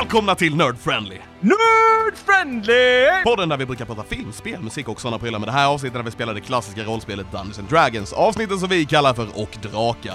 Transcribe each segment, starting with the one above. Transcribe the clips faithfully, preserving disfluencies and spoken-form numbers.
Välkomna till Nerd Friendly! Nerd Friendly! Podden där vi brukar prata film, spel, musik och sådana prylar. Med det här avsnittet där vi spelar det klassiska rollspelet Dungeons and Dragons. Avsnittet som vi kallar för Och Drakar.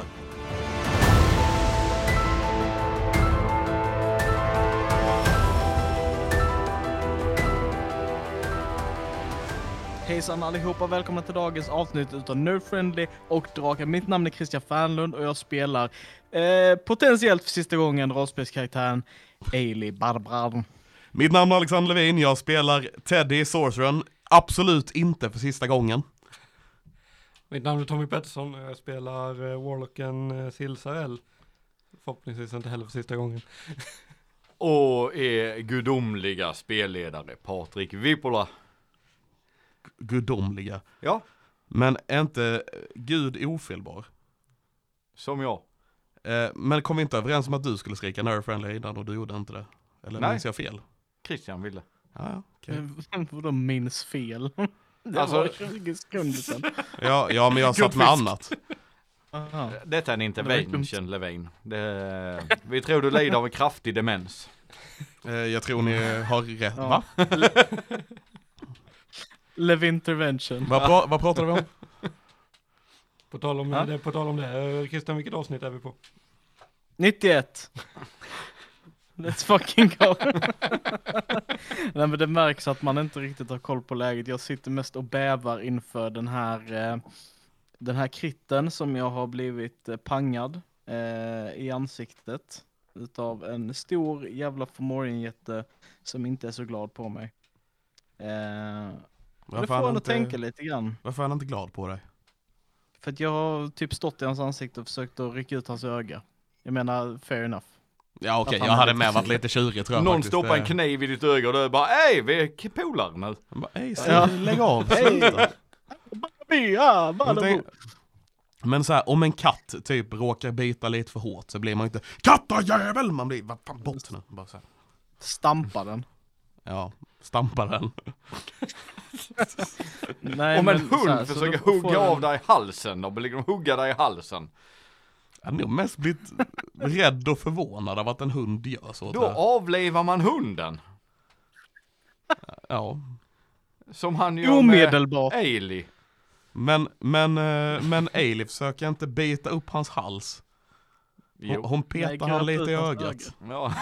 Hejsan allihopa, välkomna till dagens avsnitt utav Nerd Friendly och Drakar. Mitt namn är Christian Fernlund och jag spelar eh, potentiellt för sista gången rollspelskaraktären Ailey Barbrar. Mitt namn är Alexander Levin, jag spelar Teddy Sorcerern. Absolut inte för sista gången. Mitt namn är Tommy Pettersson och jag spelar uh, Warlocken uh, Silsarell. Förhoppningsvis inte heller för sista gången. Och är gudomliga spelledare Patrik Vipola. Gudomliga. Ja, Men är inte Gud ofelbar? som jag. Eh, men kom vi inte överens om att du skulle skrika Nerd Friendly innan och du gjorde inte det? Eller Nej. minns jag fel? Christian ville. Ja, ja, okej. Vadå minns fel? Det Alltså- var tjugo sekunder sedan. Ja, ja, men jag satt med annat. Aha. Detta är en Det var dumt. intervention, Levin. Det, vi tror du lider av en kraftig demens. Eh, jag tror ni har rätt. Ja. Va? Levintervention. Vad, pra- vad pratar vi om? På tal om Ja. det, på tal om det. Uh, Christian, vilket avsnitt är vi på? nittioett. Let's fucking go. Nej, men det märks att man inte riktigt har koll på läget. Jag sitter mest och bävar inför den här eh, den här kritten som jag har blivit eh, pangad eh, i ansiktet utav en stor jävla Fomorian-jätte som inte är så glad på mig. Eh, det Varför får är en han att inte, tänka lite grann. varför är han inte glad på dig? För att jag har typ stått i hans ansikte och försökt att rycka ut hans öga. Jag menar, fair enough. Ja, okej, Att han jag är hade lite med varit sur. lite tjurig tror jag Någon faktiskt. stoppar en Eh, kniv i ditt öga och du är bara, ej, vi är polare nu. jag bara, Ej, Ja. så lägg av, Hej. sluta. Ja, Men tänk- Men så här, om en katt typ råkar bita lite för hårt så blir man ju inte kattajävel, man blir, vad fan, bort nu. Bara så här. Stampa den. Ja, stampa den. Nej, Om en men så här, hund så försöker då får hugga den- av dig halsen, då blir de hugga dig i halsen. Jag har nog mest blivit rädd och förvånad av att en hund gör så. Då Där. avlevar man hunden. Ja, Som han gör med Omedelbart. Ailey. men, men, eh, men Ailey försöker inte bita upp hans hals. Hon, Jo. hon Nej, petar han gröt lite ut i hans ögat. öga. Ja,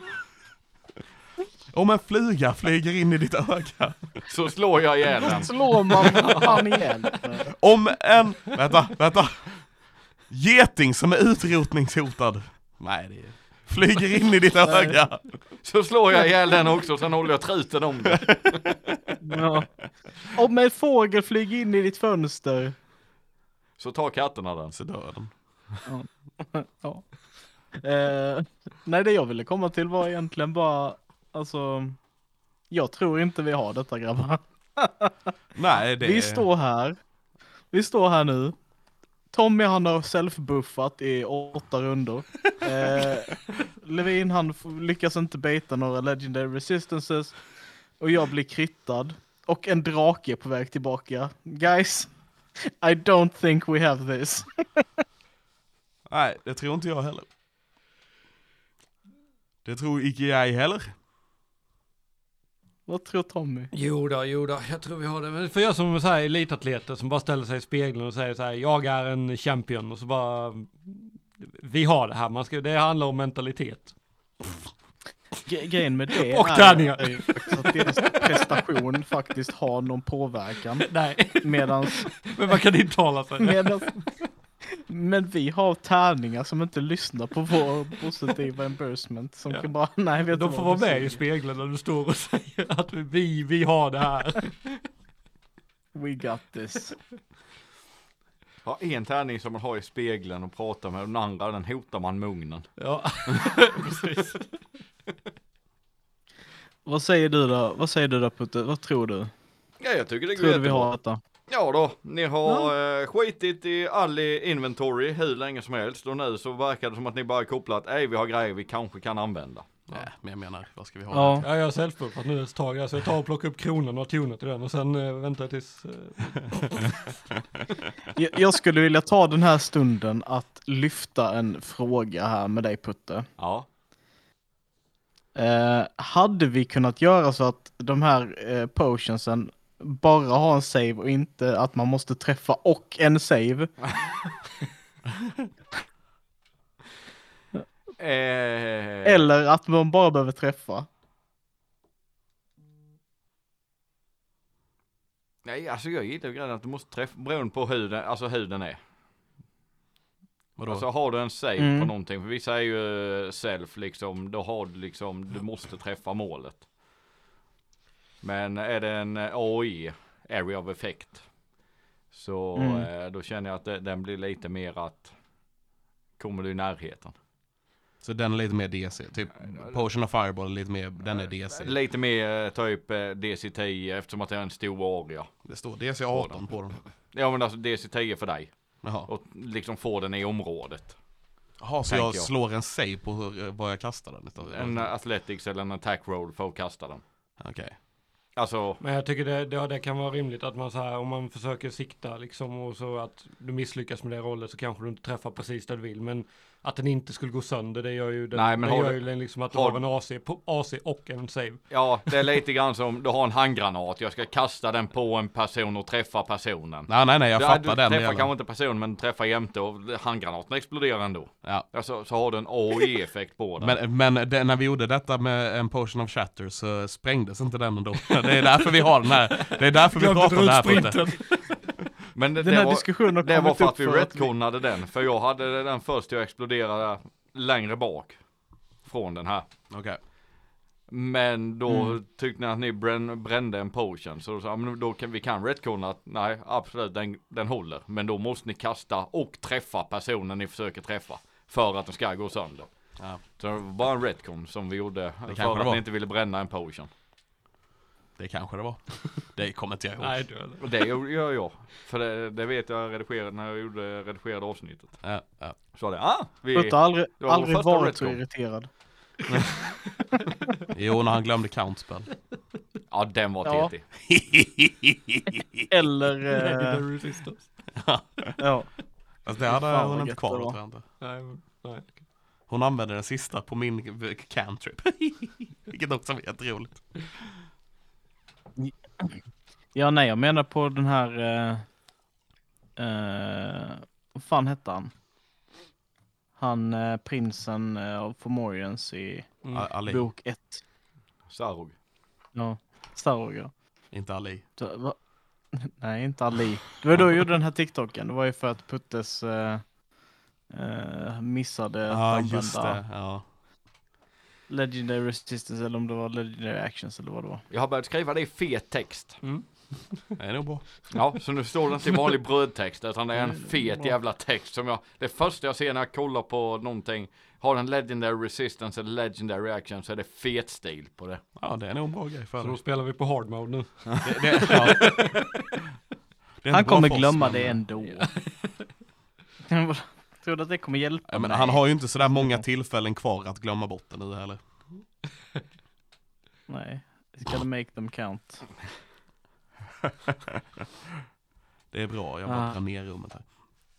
Om en flyga flyger in i ditt öga. så slår jag ihjäl den. Slår man fan igen. Om en, vänta, vänta. Geting som är utrotningshotad. Nej, det är, flyger in i ditt öga. Så slår jag ihjäl den också, sen håller jag truten om det. Ja. Om en fågel flyger in i ditt fönster. Så tar katterna den. Så dör den. Ja. Eh, nej, det jag ville komma till var egentligen bara, alltså, jag tror inte vi har detta, grabbar. Nej, det Vi står här. Vi står här nu. Tommy, han har self-buffat i åtta rundor. Eh, Levin, han f- lyckas inte beta några legendary resistances. Och jag blir krittad. Och en drake är på väg tillbaka. Guys, I don't think we have this. Nej, det tror inte jag heller. Det tror icke jag heller. Vad tror Tommy? Jo då, jo då, jag tror vi har det. Men för jag som så här elitatleter som bara ställer sig i spegeln och säger så här, jag är en champion och så bara, vi har det här, man ska, det handlar om mentalitet. Ge- grejen med det Och är tärningar. är ju faktiskt att deras prestation faktiskt har någon påverkan. Nej, Medans, men man kan inte tala sig. medans, men vi har tärningar som inte lyssnar på vår positiva embarrassment. Som Ja. kan bara, nej, vet du De får vad, vara vi med i suger. spegeln när du står och säger att vi, vi har det här. We got this. Ja, en tärning som man har i spegeln och pratar med, den andra den hotar man med ugnen. Ja, precis. Vad säger du då? Vad säger du då, Putte? Vad tror du? Ja, jag tycker det går Tror du vi jättebra. har detta? Ja då, ni har eh, skitit i all inventory hur länge som helst och nu så verkar det som att ni bara kopplat, ej vi har grejer vi kanske kan använda. Nej, men jag menar, vad ska vi ha? Ja. Ja, jag har self-buffat nu ett tag, alltså jag tar och plockar upp kronan och tunet till den och sen äh, väntar tills... Äh... Jag, jag skulle vilja ta den här stunden att lyfta en fråga här med dig, Putte. Ja. Eh, hade vi kunnat göra så att de här eh, potionsen bara har en save och inte att man måste träffa och en save? Eh, Eller att man bara behöver träffa? Nej, alltså jag gillar ju grejen att du måste träffa, beroende på hur den, alltså hur den är. Vadå? Alltså har du en save Mm. på någonting, för vissa är ju self liksom, då har du liksom, du måste träffa målet. Men är det en A O E, Area of Effect, så Mm. eh, då känner jag att det, den blir lite mer att, kommer du i närheten. Så den är lite mer D C, typ Potion of Fireball är lite mer, den är D C. Lite mer eh, typ eh, D C tio eftersom att det är en stor area. Det står D C arton på den. Ja men alltså D C tio för dig. Jaha. Och liksom få den i området. Jaha, så tänker jag jag. slår en save på hur, vad jag kastar den? En uh, athletics eller en attack roll för att kasta den. Okej. Alltså, Men jag tycker det, det, det kan vara rimligt att man så här, om man försöker sikta liksom och så att du misslyckas med det rollet så kanske du inte träffar precis där du vill. Men att den inte skulle gå sönder, det gör ju den, Nej, men det har gör du- ju den liksom att du har- har en A C, på, A C och en save. ja det är lite grann som, du har en handgranat. Jag ska kasta den på en person och träffa personen. Nej, nej, nej, jag du, fattar du den träffar delen. kanske inte personen men träffar jämte och handgranaten exploderar ändå. Ja. Alltså, så har du en A O E-effekt på den. Men, men det, när vi gjorde detta med en Potion of Shatter så sprängdes inte den ändå. Det är därför vi har den här. Det är därför vi pratar om det här. På det. Men det, Den det här var, diskussionen har det var kommit för upp att vi för att vi... retconade den. För jag hade den först jag exploderade längre bak från den här. Okej. Men då Mm. tyckte ni att ni brän, brände en potion. Så då sa jag, men då kan vi kan retconna att nej, absolut, den, den håller. Men då måste ni kasta och träffa personen ni försöker träffa. För att den ska gå sönder. Ja, Så det var bara en retcon som vi gjorde. kanske För det att var. ni inte ville bränna en potion. det kanske det var. Det kommer inte jag ihåg. Nej, du eller? Och det gör jag. För det, det vet jag redigerade när jag gjorde redigerade avsnittet. Ja, ja. Så det, ah, vi... Putte har aldrig, det var vår aldrig första varit så retcon. irriterad. Jo, när han glömde countspel. Ja, den var Ja. tetig. Eller... Legendary Eh, resistance. ja. Alltså, det hade Fan, vad hon inte gött kvar det då, var. tror jag inte. Nej, men- nej. Hon använde den sista på min cantrip. Vilket också var jätteroligt. Ja, nej, jag menar på den här... Eh, eh, vad fan hette han? Han, eh, prinsen eh, av Fomorians i Mm. Ali, bok ett. Sarog. Ja, Starog, ja. inte Ali. Så, va? Nej, inte Ali. Det var då jag gjorde den här TikToken. Det var ju för att Puttes eh, eh, missade Ja, att just använda det. Ja. Legendary Resistance eller om det var Legendary Actions eller vad det var. Jag har börjat skriva det i fet text. Mm. Det är nog bra. Ja, så nu står det inte i vanlig brödtext utan det är en Mm, fet bra. jävla text som jag, det första jag ser när jag kollar på någonting, har den Legendary Resistance eller Legendary Action så är det fet stil på det. Ja, det är nog en bra grej för Så då dig. spelar vi på hard mode nu. Det, det, ja. Det är Han inte bra kommer för oss, glömma men- det ändå. Tror du att det kommer hjälpa? Ja, men Nej. han har ju inte sådär många tillfällen kvar att glömma bort det nu heller. Nej, it's gonna make them count. Det är bra, jag bara Ah. drar ner rummet här.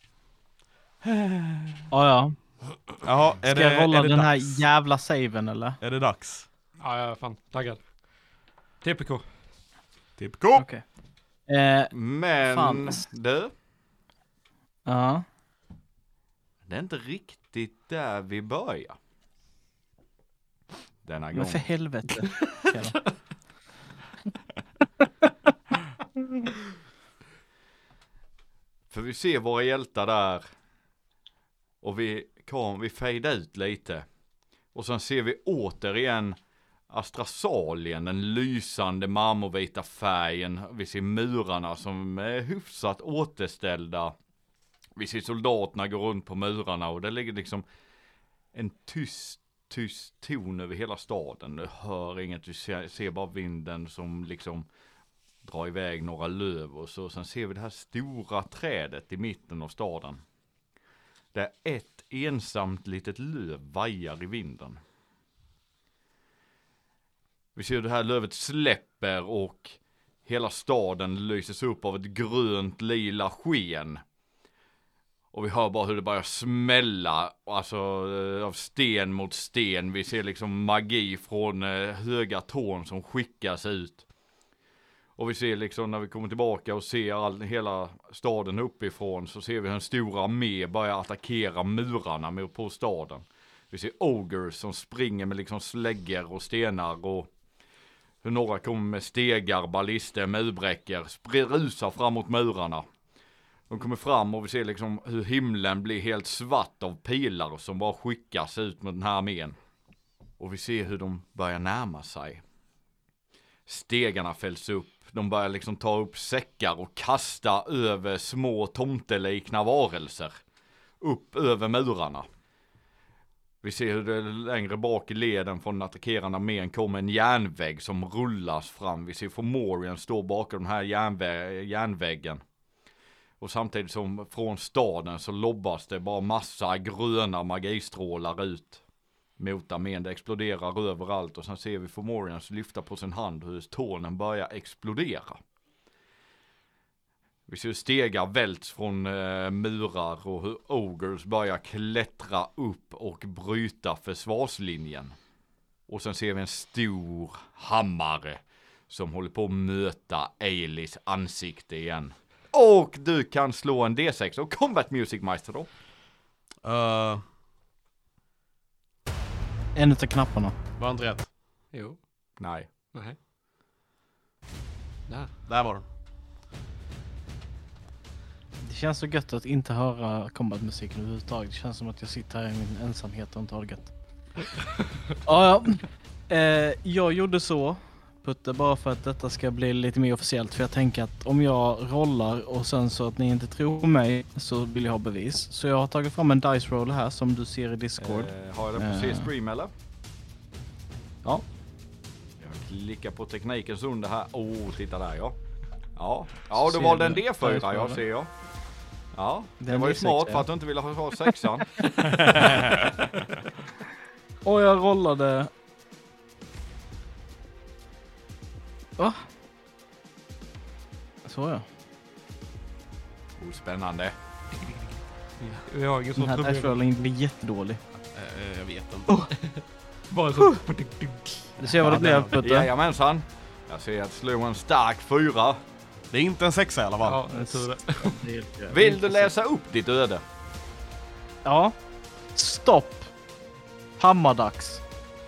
Ja, ja. Jaha, är Ska det, jag rolla är det den dags? här jävla saven eller? Är det dags? Ja, jag är fan taggad. T P K. Typ gå! Okej. Eh, Men Fan. du, ja. det är inte riktigt där vi börjar. Denna Men gång. för helvete. Okej då. För vi ser våra hjältar där. Och vi kom, vi fejdar ut lite. Och sen ser vi återigen Astrasalien, den lysande marmorvita färgen. Vi ser murarna som är hyfsat återställda. Vi ser soldaterna gå runt på murarna och det ligger liksom en tyst, tyst ton över hela staden. Du hör inget, du ser, ser bara vinden som liksom drar iväg några löv och så. Sen ser vi det här stora trädet i mitten av staden. Där ett ensamt litet löv vajar i vinden. Vi ser det här lövet släpper och hela staden lyses upp av ett grönt lila sken. Och vi hör bara hur det börjar smälla, alltså av sten mot sten. Vi ser liksom magi från eh, höga torn som skickas ut. Och vi ser liksom när vi kommer tillbaka och ser all, hela staden uppifrån, så ser vi hur en stor armé börjar attackera murarna med på staden. Vi ser ogres som springer med liksom slägger och stenar, och hur några kommer med stegar, ballister, murbräckor, rusar fram mot murarna. De kommer fram och vi ser liksom hur himlen blir helt svart av pilar som bara skickas ut med den här armén. Och vi ser hur de börjar närma sig. Stegarna fälls upp. De börjar liksom ta upp säckar och kasta över små tomtelikna varelser. Upp över murarna. Vi ser hur det längre bak i leden från den attackerande armén kommer en järnvägg som rullas fram. Vi ser Fomorian stå bakom den här järnvä- järnväggen. Och samtidigt som från staden så lobbas det bara massa gröna magistrålar ut mot armén. Det exploderar överallt, och sen ser vi Fomorians lyfta på sin hand hur tornen börjar explodera. Vi ser hur stegar välts från eh, murar och hur ogres börjar klättra upp och bryta försvarslinjen. Och sen ser vi en stor hammare som håller på att möta Eilis ansikte igen. Och du kan slå en D sex och Combat Music Meister då. Uh, En utav knapparna. var inte rätt. Jo. Nej. Nej. Där. Där var den. Det känns så gött att inte höra combat-musiken överhuvudtaget. Det känns som att jag sitter här i min ensamhet och inte har det gött. Ja, ja. Eh, jag gjorde så, Putte, bara för att detta ska bli lite mer officiellt. För jag tänker att om jag rollar och sen så att ni inte tror mig, så vill jag ha bevis. Så jag har tagit fram en dice roll här som du ser i Discord. Eh, har jag den på C-stream eller? Ja. Jag klickar på teknikens under här. Åh, oh, titta där ja. Ja, ja du Ser valde en du? D fyra, Dice jag roll. ser jag. Ja, det Den var ju D sex, smart ja. för att du inte ville ha ha sexan. Och jag rollade... Va? Så ja. Oh, spännande. Vi har ingen Den sån här dice problem. rollen blir jättedålig. Uh, jag vet inte. Bara så. Du ser vad det blev, Putte? Jajamensan. Jag ser att slå en stark fyra. Det är inte en sexa i alla fall. Ja, jag tror det. Vill du läsa upp ditt öde? Ja. Stopp. Hammardags.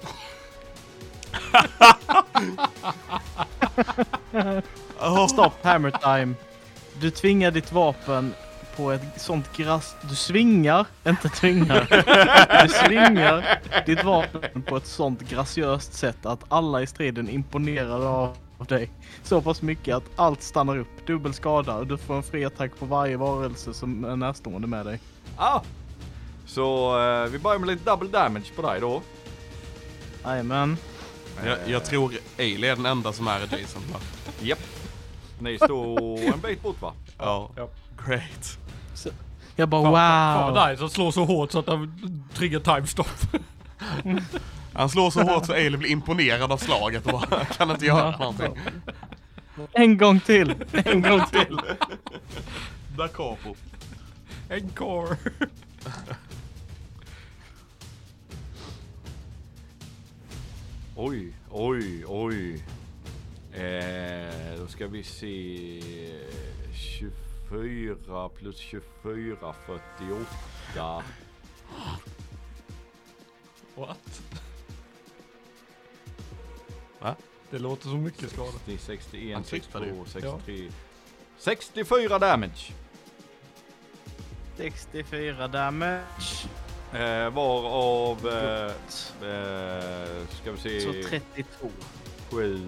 Oh. Stopp, hammer time. Du tvingar ditt vapen på ett sånt grass... Du svingar, inte tvingar. Du svingar ditt vapen på ett sånt graciöst sätt att alla i striden imponerar av dig. Så pass mycket att allt stannar upp. Dubbel skada och du får en fri attack på varje varelse som är närstående med dig. Ja. Så eh, vi börjar med lite double damage på dig då. Jajamän. Jag, jag tror Ailey är den enda som är adjacent. Va? Japp. Ni står en bit bort va? Ja. Ja. Great. Jag bara Fan wow. vad dig som slår så hårt så att han triggar time stop. Han slår så hårt så Ailey blir imponerad av slaget och bara kan inte göra någonting. En gång till. En gång till. Da capo. Encore. Oj, oj, oj. Eh, då ska vi se. tjugofyra plus tjugofyra, fyrtioåtta. What? Va? Det låter så mycket skada. sextioen, Han tryckte sextiotvå, det. sextiotre. sextiofyra damage. sextiofyra damage. Eh, varav eh, eh, ska vi se. Så trettiotvå. sju.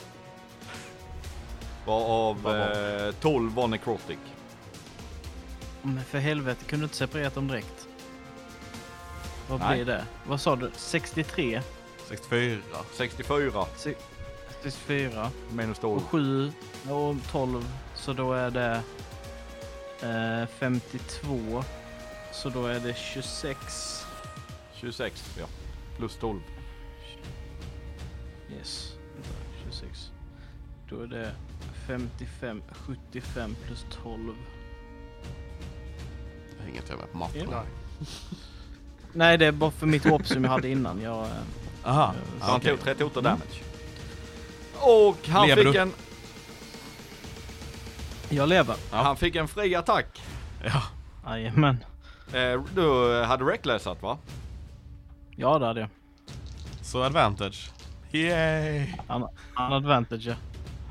Varav Vad var? eh, tolv var necrotic. Men för helvete, kunde du inte separerat dem direkt? Vad Nej. blir det? Vad sa du? sextiotre? sextiofyra. sextiofyra sextiofyra. minus Och tolv. sju och tolv. Så då är det eh, femtiotvå. Så då är det tjugosex. tjugosex, ja. Plus tolv. Yes. Vänta, tjugosex. Då är det femtiofem, sjuttiofem plus tolv. Inget jag med på matten. Ja. Nej, det är bara för mitt hopp som jag hade innan. Jag, eh, Aha. Så han okej. tog trettioåtta damage. Och han Lever fick du? en jag lever. han fick en fri attack. Ja. Jajamän. Eh, du hade recklessat va? Ja, det hade jag. Så advantage. Yay! Han, han advantage, ja.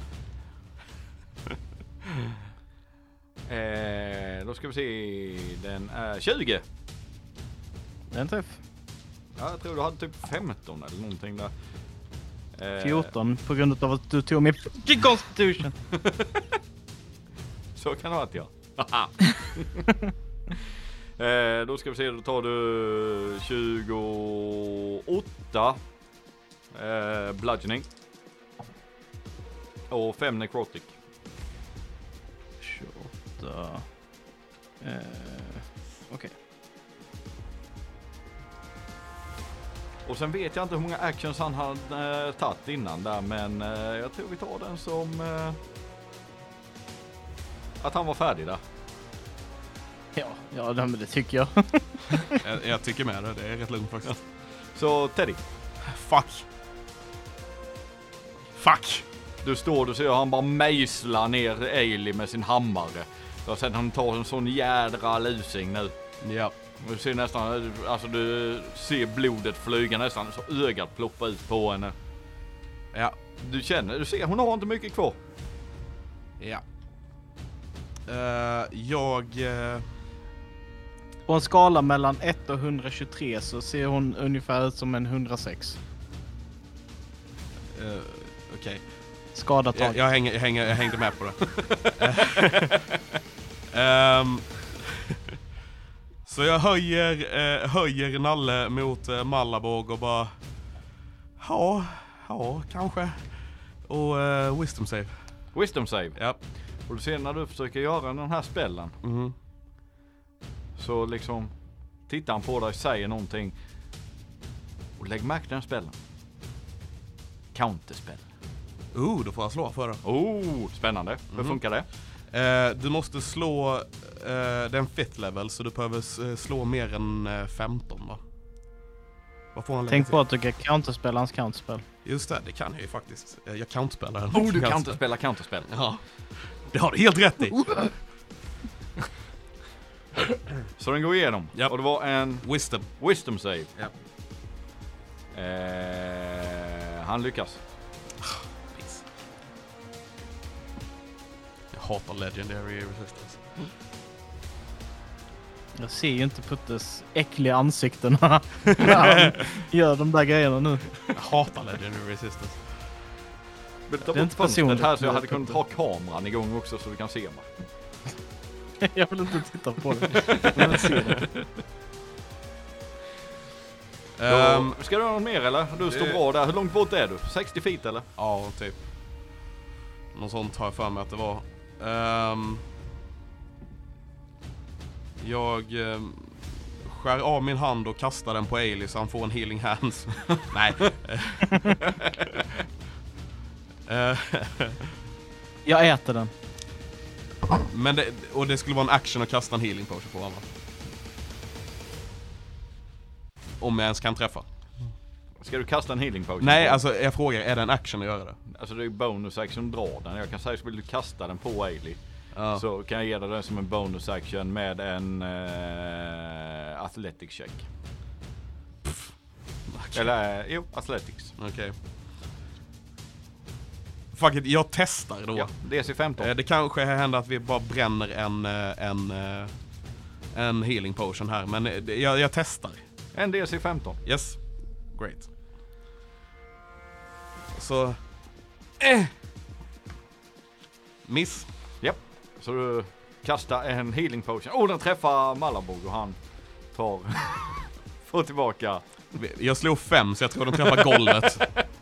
Eh, då ska vi se. Den är tjugo. Det är en träff. Ja, jag tror du hade typ femton eller någonting där. Eh, fjorton på grund av att du tog min fucking constitution. Så kan det vara, ja. eh, då ska vi se, då tar du tjugoåtta eh, bludgeoning. Och fem necrotic. tjugoåtta. Eh, Okej. Och sen vet jag inte hur många actions han hade eh, tagit innan där, men eh, jag tror vi tar den som eh, att han var färdig där. Ja, ja det, men det tycker jag. jag, jag tycker med det, det är rätt lugnt faktiskt. Så Teddy, Fuck! Fuck! du står, du ser han bara mejslar ner Ailey med sin hammare. Och sen han tar en sån jädra lusing nu. Ja. Du ser nästan, alltså du ser blodet flyga nästan så ögat ploppa ut på henne. Ja. Du känner, du ser, hon har inte mycket kvar. Ja. Uh, jag... Uh, På en skala mellan ett och hundratjugotre så ser hon ungefär ut som en hundrasex. uh, Okej. Okay. Skadat Jag, jag, hänger, jag, hänger, jag hängde med på det. um, så jag höjer, uh, höjer Nalle mot uh, Malabog och bara... Ja, ja, kanske. Och uh, wisdom save. Wisdom save. Ja. Och du ser när du försöker göra den här spellen. Mm. Så liksom tittar han på dig och säger någonting. Och lägg märke till den spellen. Counterspell. Oh, då får jag slå för det. Oh, spännande. Hur Mhm. funkar det? Uh, du måste slå... Uh, den fifth level, så du behöver uh, slå mer än uh, femton, va? Vad får han lägga Tänk till? på att du kan counterspela hans counterspel. Just det, det kan jag ju faktiskt. Uh, jag counterspelar. Oh, du counterspellar counterspell. Ja. Det har du helt rätt i. Så den går igenom. Japp. Och det var en Wisdom. wisdom save. Ja. Eh, han lyckas. Piss. Jag hatar legendary resistance. Jag ser ju inte Puttes äckliga ansikten när han gör de där grejerna nu. Jag hatar legendary resistance. Vill du ta Det är bort inte fönstret personligt, här så jag det hade är kunnat inte. ha kameran igång också så du kan se mig. Jag vill inte titta på det. Jag vill se det. Um, Då, ska du ha något mer eller? Du står det- bra där. Hur långt bort är du? sextio feet eller? ja, typ. Något sånt har jag för mig att det var. Um, jag um, skär av min hand och kastar den på Ailey så han får en healing hands. Nej. Eh, Jag äter den. Men det, och det skulle vara en action att kasta en healing potion på honom. Om jag ens kan träffa. Ska du kasta en healing potion? Nej, på? alltså jag frågar, är det en action att göra det? Alltså det är ju bonus action dra den. Jag kan säga så vill du kasta den på Ailey. Ja. Så kan jag ge dig den som en bonus action med en uh, athletic check. Okej. Eller, uh, jo, athletics. Okej. Fuck it, jag testar då. Ja, D C femton. Eh, Det kanske händer att vi bara bränner en, eh, en, eh, en healing potion här, men eh, det- jag, jag testar. En D C femton. Yes, great. Så... Eh. Miss. Japp. Så du kastar en healing potion. Oh, den träffar Malabog och han tar... får tillbaka. Jag slog fem så jag tror de träffar golvet.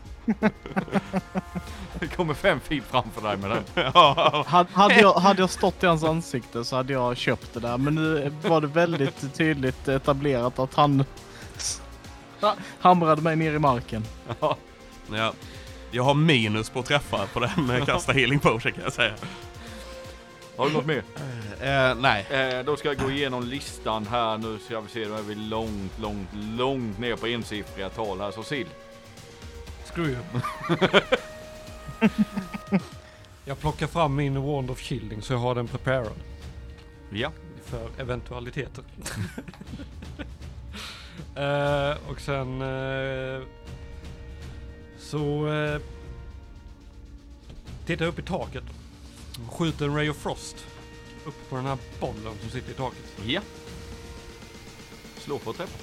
Det kommer fem feet framför dig med den. Ja. Had- Hade jag, hade jag stått i hans ansikte så hade jag köpt det där. Men nu var det väldigt tydligt etablerat att han hamrade mig ner i marken. Ja. Jag har minus på att träffa på den eh, kasta healing potion kan jag säga. Har du något mer? Eh, nej. Eh, då ska jag gå igenom listan här. Nu ska vi se, då är vi långt, långt, långt ner på ensiffriga tal här. Så Sill. Screw you. Jag plockar fram min Wand of Shielding så jag har den preparad. Ja. För eventualiteter. uh, och sen uh, så uh, tittar jag upp i taket och skjuter en Ray of Frost upp på den här bollen som sitter i taket. Ja. Slå på träff.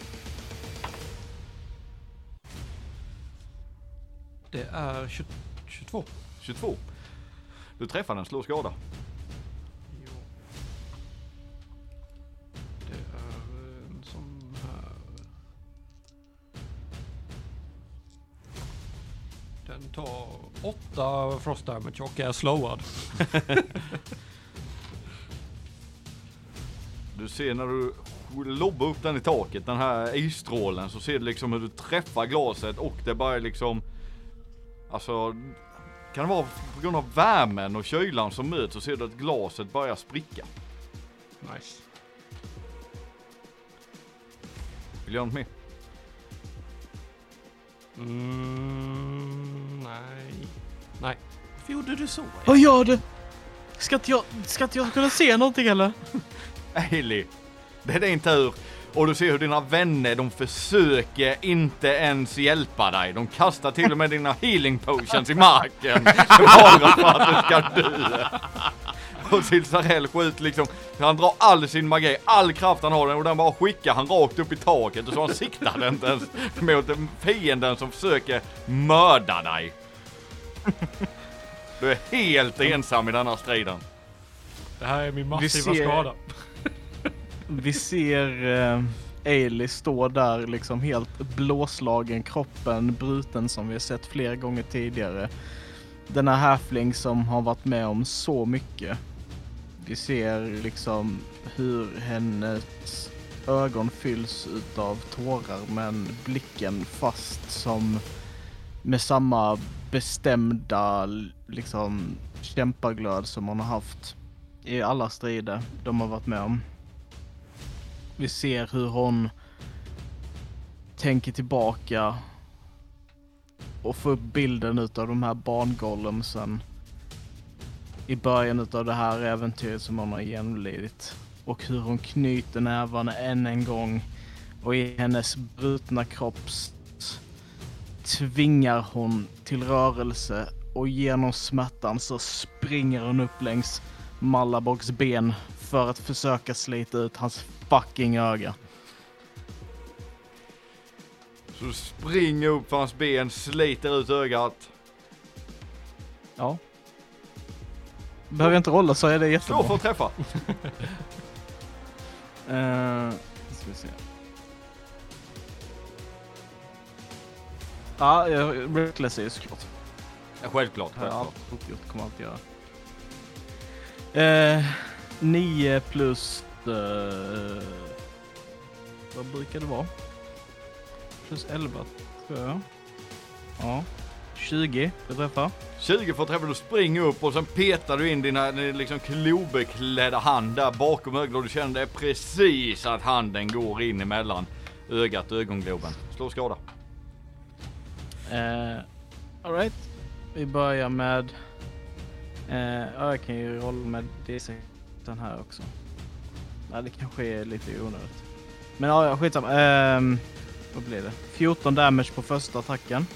Det är tjugo, tjugotvå. tjugotvå. Du träffar den, slår skada. Jo. Det är en sån här. Den tar åtta frost damage och är slowad. Du ser när du lobbar upp den i taket, den här isstrålen, så ser du liksom hur du träffar glaset och det bara liksom, alltså, kan det vara på grund av värmen och kylan som möts, så ser du att glaset börjar spricka. Nice. Vill du göra något mer? Mm, nej. Nej. Varför gjorde du så? Vad gör du? Ska inte jag, ska inte jag kunna se någonting eller? Ailey, det är din tur. Och du ser hur dina vänner, de försöker inte ens hjälpa dig. De kastar till och med dina healing potions i marken. Bara för att du ska dö. Och Silsarell skjuter liksom, han drar all sin magi, all kraft han har, och den bara skickar han rakt upp i taket. Och så han siktar den inte ens mot den fienden som försöker mörda dig. Du är helt ensam i den här striden. Det här är min massiva ser- skada. Vi ser eh, Ailey stå där liksom helt blåslagen, kroppen bruten som vi har sett flera gånger tidigare. Den här halfling som har varit med om så mycket. Vi ser liksom hur hennes ögon fylls utav tårar, men blicken fast som med samma bestämda liksom kämpaglöd som hon har haft i alla strider de har varit med om. Vi ser hur hon tänker tillbaka och får upp bilden utav de här barngolemsen i början utav det här äventyret som hon har genomlidit. Och hur hon knyter nävarna än en gång och i hennes brutna kropp tvingar hon till rörelse, och genom smärtan så springer hon upp längs Malabogs ben för att försöka slita ut hans fucking öga. Så du springer upp för hans ben, sliter ut ögat. Ja. Behöver jag inte rolla så är det jättebra. Slå för att träffa. Uh, ska vi se. Ja, jag- reckless är ju såklart. Ja, självklart, Det har jag självklart. alltid gjort, kommer alltid göra. Uh, nio plus... Uh, vad brukar det vara? Plus elva, tror jag. Ja. tjugo, det träffar. tjugo för att träffa, du springer upp och sen petar du in dina liksom klobeklädda hand där bakom ögat, och du känner det precis att handen går in emellan ögat och ögongloben. Slå skada. Uh, Alright. Vi börjar med... Uh, ja, jag kan ju rolla med D sex den här också. Nej, det kanske är lite onödigt. Men ja, ja, skitsamma. Uh, vad blir det? fjorton damage på första attacken.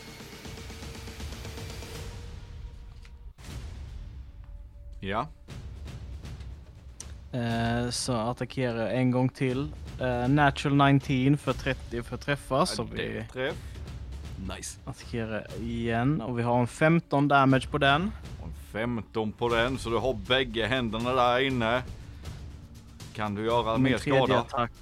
Ja. Uh, så attackerar jag en gång till. Uh, natural nitton för trettio för att träffa. Så det vi träff. Nice. attackerar igen. Och vi har en femton damage på den. Och en femton på den, så du har bägge händerna där inne. Kan du göra Min mer tredje skada? attack.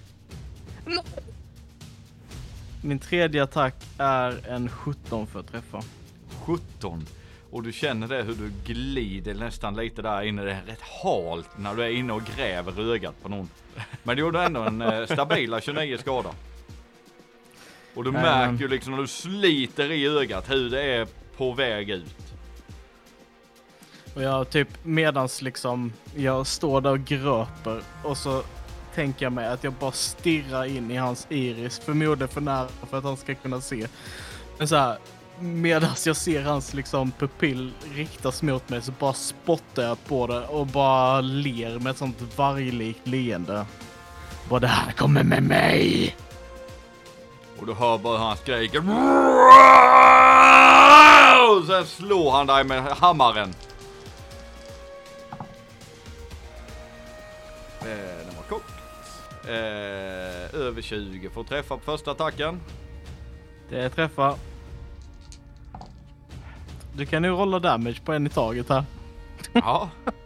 Min tredje attack är en sjutton för att träffa. sjutton. Och du känner det hur du glider nästan lite där inne. Det är rätt halt när du är inne och gräver i ögat på någon. Men du gjorde ändå en eh, stabila tjugonio skada. Och du Um. märker ju liksom när du sliter i ögat hur det är på väg ut. Och jag typ medans liksom jag står där och gröper och så tänker jag mig att jag bara stirrar in i hans iris, förmodligen för nära för att han ska kunna se. Men så här, medans jag ser hans liksom pupill riktas mot mig så bara spottar jag på det och bara ler med ett sånt varglikt leende. Bara det här kommer med mig! Och du hör bara han skriker. Och sen slår han dig med hammaren. Eh, den var kort. Eh, över tjugo får träffa på första attacken. Det träffar. Du kan ju rolla damage på en i taget här. Ja.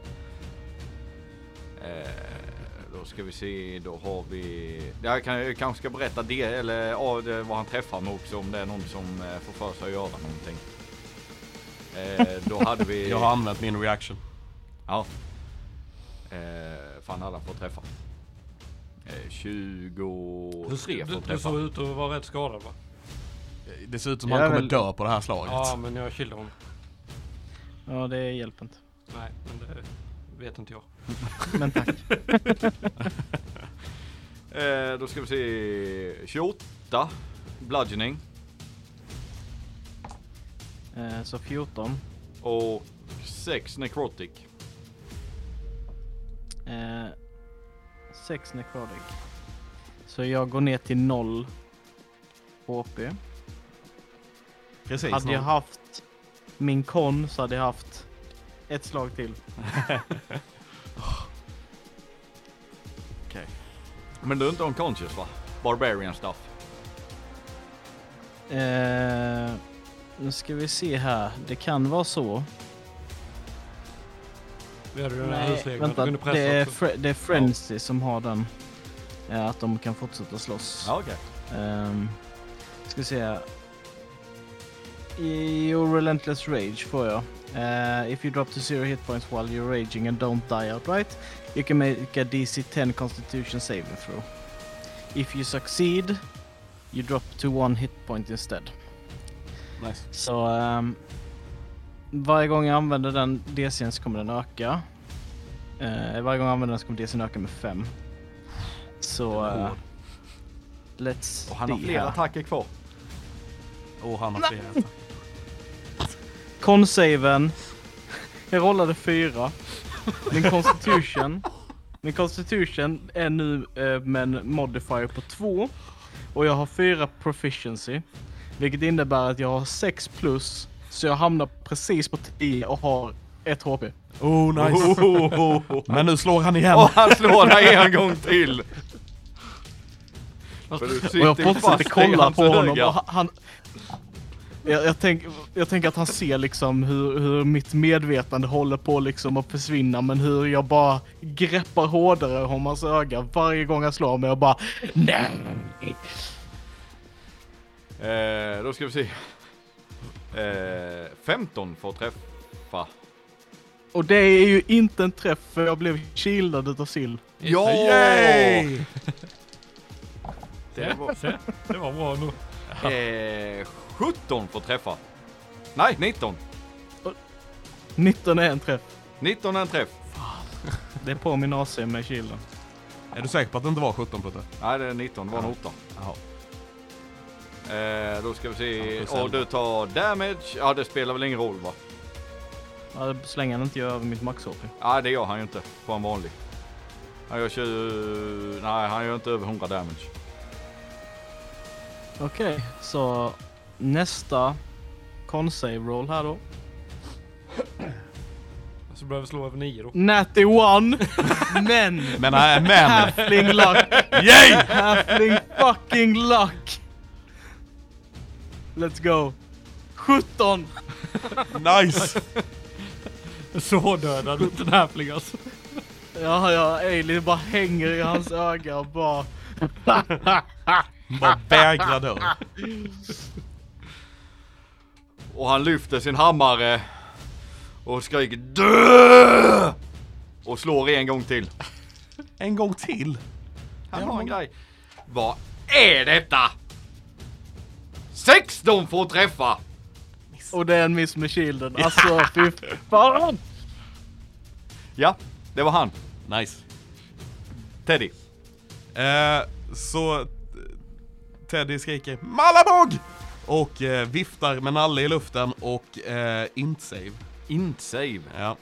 Eh, då ska vi se, då har vi... Jag, kan, jag kanske ska berätta det, eller ja, det, vad han träffar med också, om det är någon som eh, får för sig att göra någonting. Eh, då hade vi... Jag har använt min reaction. Ja. Eh, fan, alla får träffa. Eh, tjugotre får Du träffa. såg ut att vara rätt skadad, va? Det ser ut som Jag han är kommer väl- dö på det här slaget. Ja, men jag killar honom. Ja, det hjälper inte. Nej, men det vet inte jag. Men tack. Eh, då ska vi se... tjugoåtta. Bludgeoning. Eh, så fjorton. Och sex necrotic. Eh, sex necrotic. Så jag går ner till noll H P. Precis. Hade jag någon- haft min kon så hade jag haft ett slag till. Okej. Men du är inte unconscious, va? Barbarian stuff. Eh, nu ska vi se här. Det kan vara så. Vi hade ju den här Nej, husregeln att du vänta. kunde pressa Det är, också. fre- det är Frenzy som har den. Eh, att de kan fortsätta slåss. Ja, okej. Um, ska vi se här. Your relentless rage får jag. Uh, if you drop to zero hit points while you're raging and don't die outright, you can make a D C ten Constitution saving throw. If you succeed, you drop to one hit point instead. Nice. Så um, varje gång jag använder den D C:n så kommer den öka. Uh, varje gång jag använder den så kommer D C:n öka med fem. Så uh, let's Och han har see flera här. attacker kvar. Och han har flera. Consaven. Jag rollade fyra. Min constitution. Min constitution är nu eh, med en modifier på två. Och jag har fyra proficiency. Vilket innebär att jag har sex plus. Så jag hamnar precis på tio och har ett H P. Oh, nice. Men nu slår han igen. Och han slår dig en gång till. För du Och jag sitter fortsätter fast i kolla hans på honom. öga. Och han, han, jag, jag, tänk, jag tänker att han ser liksom hur, hur mitt medvetande håller på liksom att försvinna. Men hur jag bara greppar hårdare om hans öga varje gång jag slår mig och bara nej. Eh, då ska vi se. Eh, femton får träffa. Och det är ju inte en träff för jag blev shieldad utav sill. Ja! Yay! Det var, Se, det var bra nu. eh, sjutton får träffa. Nej, nitton. nitton är en träff. nitton är en träff. Det är på min A C med shielden. Är du säker på att det inte var sjutton på det? Nej, det är nitton. Det var en åtta. Jaha. Eh, då ska vi se. Ja, Och du tar damage. Ja, det spelar väl ingen roll, va? Ja, så länge han inte gör över mitt max-H P. Nej, det gör han ju inte på en vanlig. Han gör tjugo... Nej, han gör inte över hundra damage. Okej, så nästa con-save roll här då. Så behöver vi slå över nio då. Natty one! Men! Men, äh, men. Halfling luck! Yay! Halfling fucking luck! Let's go! sjutton! Nice. Så dödad den här flingas. Ja, ja, Ailey bara hänger i hans öga och bara... Bara vägrar dö. Och han lyfter sin hammare och skriker dö! Och slår en gång till. En gång till. Han har en grej. Vad är detta? sexton får träffa. Och det är en miss med shielden. Alltså, fy fan! Ja, det var han. Nice. Teddy. Eh, så Teddy skriker Malabog! Och eh, viftar med nalle i luften och eh, int save. Int save. Ja.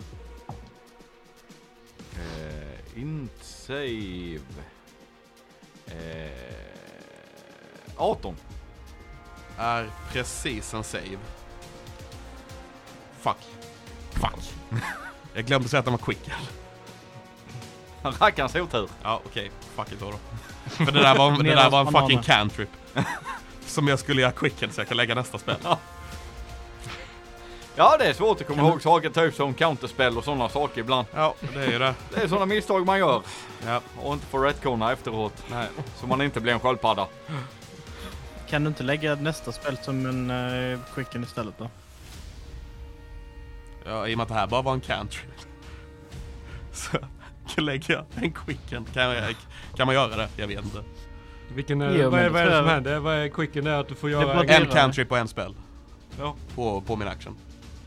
Eh, int save. Eh, arton. Är precis en save. Fuck. Fuck. Jag glömde säga att de var quick. Han rackarns otur. Ja, okej. Okay. Fuck it då. För det där var, det där var en fucking cantrip. Som jag skulle göra quicken så jag kan lägga nästa spel. Ja. Ja, det är svårt att komma ihåg saker typ som counterspel och sådana saker ibland. Ja, det är ju det. Det är sådana misstag man gör. Ja. Och inte få retcona efteråt. Nej. Så man inte blir en sköldpadda. Kan du inte lägga nästa spel som en uh, quicken istället då? Ja, i och med att det här bara var en cantrip. Så lägger jag en quicken. Kan, jag, kan man göra det? Jag vet inte. Vilken är, Jo, vad, är, men vad är det det som tror jag- händer? Vad är quicken? Det är att du får göra... bara- En Dyrare. cantrip och en spel. Ja. På, på min action.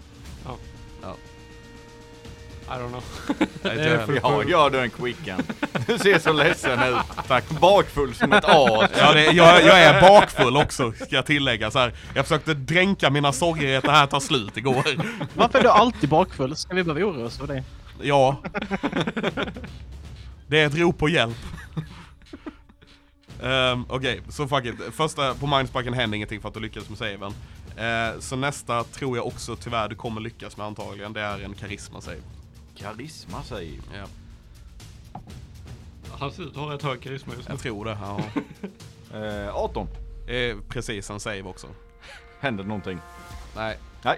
I don't know. Nej, Det är det- för- Ja, gör du en quicken. Du ser så ledsen ut. Tack. Bakfull som ett as. Ja, det, jag, jag är bakfull också, ska jag tillägga. Så här, jag försökte dränka mina sorger i att det här tar slut igår. Varför är du alltid bakfull? Ska vi behöva oroa oss för det? Ja. Det är ett rop på hjälp. Um, Okej, okay, så fuck it. Första på Mindsparken händer ingenting för att du lyckas med saven. Uh, så nästa tror jag också tyvärr du kommer lyckas med antagligen. Det är en karisma save. Karisma säger. Ja, Han ser ut att ha rätt hög karisma just nu. jag tror det. Ja. Eh, arton. Eh, precis en save också. Händer någonting? Nej. Nej.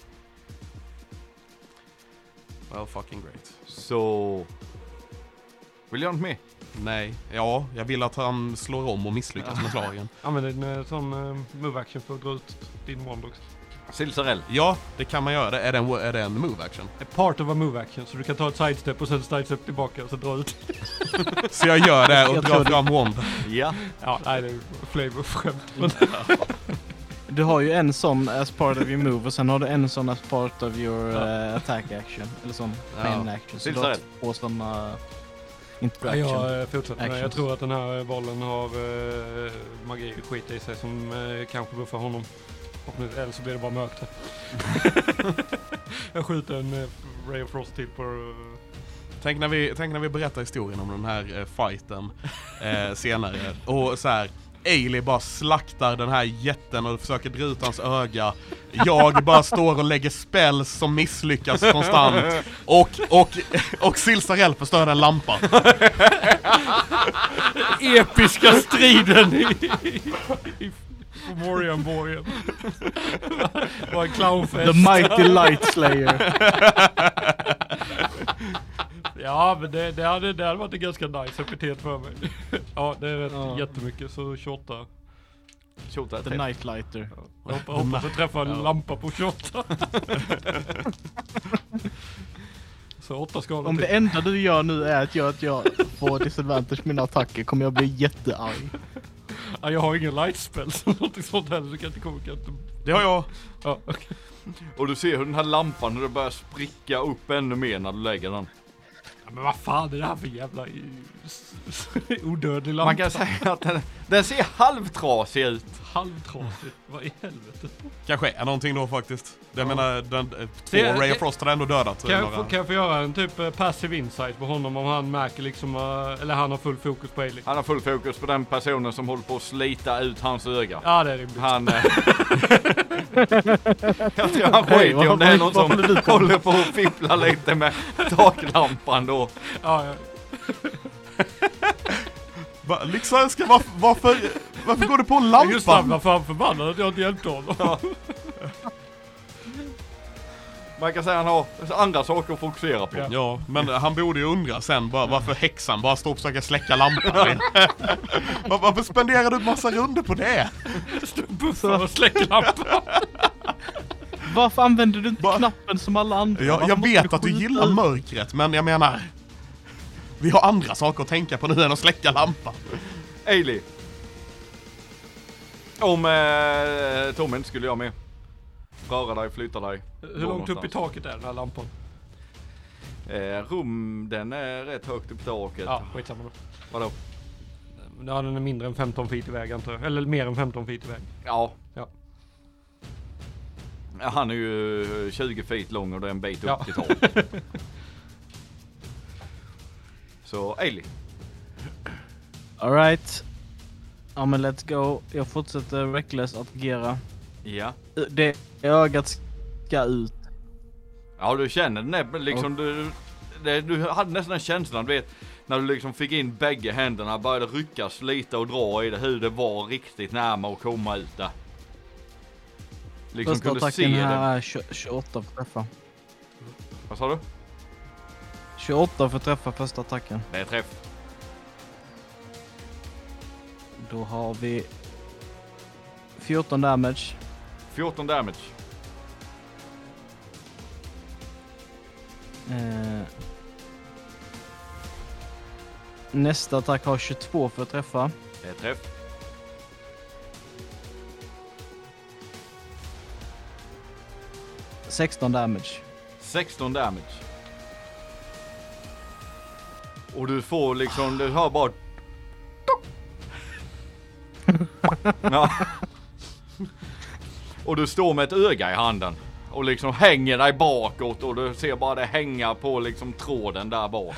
Well fucking great. Så... Vill jag något mer? Nej. Ja, jag vill att han slår om och misslyckas med slagen. Använd en eh, sån uh, move action för att dra ut din wand också. Silsarell. Ja, det kan man göra. Är det en, är det en move action? A part of a move action, så du kan ta ett sidestep och sen sidestep tillbaka och så dra ut. Så jag gör det och Jag drar tror det- fram wand. Ja. Ja, nej det är flavor skämt. Men Du har ju en sån as part of your move och sen har du en sån as part of your Ja. uh, attack action. Eller sån Ja. main action. Så du har Silsarell. två såna ja, interaction. jag eh, fortsätter med. Jag Actions. tror att den här eh, bollen har uh, magi skit i sig som uh, kanske buffar honom. Och nu, eller så blir det bara mörkt här. Jag skjuter en uh, Ray of Frost till på... Uh, Tänk när vi, tänk när vi berättar historien om den här eh, fighten eh, senare. Och så här, Ailey bara slaktar den här jätten och försöker dra ut hans öga. Jag bara står och lägger spells som misslyckas konstant. Och, och, och Silsarell förstör en lampa. episka striden i, i, i Morian-borgen. Det var en clownfest. The Mighty Light Slayer. Ja, men det, det, hade, det hade varit en ganska nice epitet för mig. Ja, det är rätt Ja. jättemycket, så tjugoåtta. Tjota The Night Lighter. Jag hoppas, hoppas att träffa en Ja. lampa på tjugoåtta. Så åtta skador Om det till. enda du gör nu är att, jag, att jag får disadvantage mina attacker kommer jag bli jättearg. Ja, jag har ingen light spells eller någonting sånt heller, så kan jag inte komma. Kan inte... Det har jag. Ja, okay. Och du ser hur den här lampan, hur det börjar spricka upp ännu mer när du lägger den. Ja, men vad fan är det här för jävla i- s- s- odödlig lampa? Man kan säga att den, den ser halvtrasig ut. Halvtrasigt, vad i helvete? Kanske är någonting då faktiskt. Jag Ja. menar, den, två Det- Ray of det- Frost har ändå dödat. Kan jag, några. få, kan jag få göra en typ eh, passive insight på honom om han märker liksom, eh, eller han har full fokus på Ailey? Han har full fokus på den personen som håller på att slita ut hans öga. Ja, det är rimligt. Han... eh, jag tror han Hej, skiter i om det är någon vad- vad som håller du på håller på att fippla lite med taklampan då. Ja, ja. Va, Lycksönska, varför, varför, varför går du på Jag är just lampan? varför han förbannad att jag inte hjälpte honom. Ja. Man kan säga att han har andra saker att fokusera på. Ja. Ja, men han borde ju undra sen bara varför häxan bara står och försöker släcka lampan. Var, varför spenderar du en massa runder på det? Buffar och släcker lampan. Varför använder du inte Bara- knappen som alla andra? Jag, Varför jag måste vet att du skjuta gillar ut? mörkret, men jag menar, vi har andra saker att tänka på nu än att släcka lampan. Ailey. Om eh, Tommy inte skulle jag med. Röra dig, flytta dig. Hur långt upp i taket är den här lampan? Eh, rum, den är rätt högt upp i taket. Ja, skitsamma då. Vadå? Ja, den är mindre än femton feet i väg antar jag. Eller mer än femton feet i väg. Ja. Ja. Ja, han är ju tjugo feet lång och det är en bit upp Ja. till taket. Så, Ailey. Alright. Ja men let's go. Jag fortsätter reckless att agera. Ja. Det ögat ska ut. Ja, du känner den där, liksom du, det, du hade nästan en känslan, du vet, när du liksom fick in bägge händerna, började rycka, slita och dra i det, hur det var riktigt närmare att komma ut där. Liksom Första kunde se attacken här det. är tjugo- tjugoåtta för träffa. Vad sa du? tjugoåtta för träffa första attacken. Det är träff. Då har vi fjorton damage. fjorton damage. Eh, nästa attack har tjugotvå för att träffa. Det är träff. sexton damage. sexton damage. Och du får liksom, du hör bara ja. Och du står med ett öga i handen och liksom hänger dig bakåt och du ser bara det hänga på liksom tråden där bak.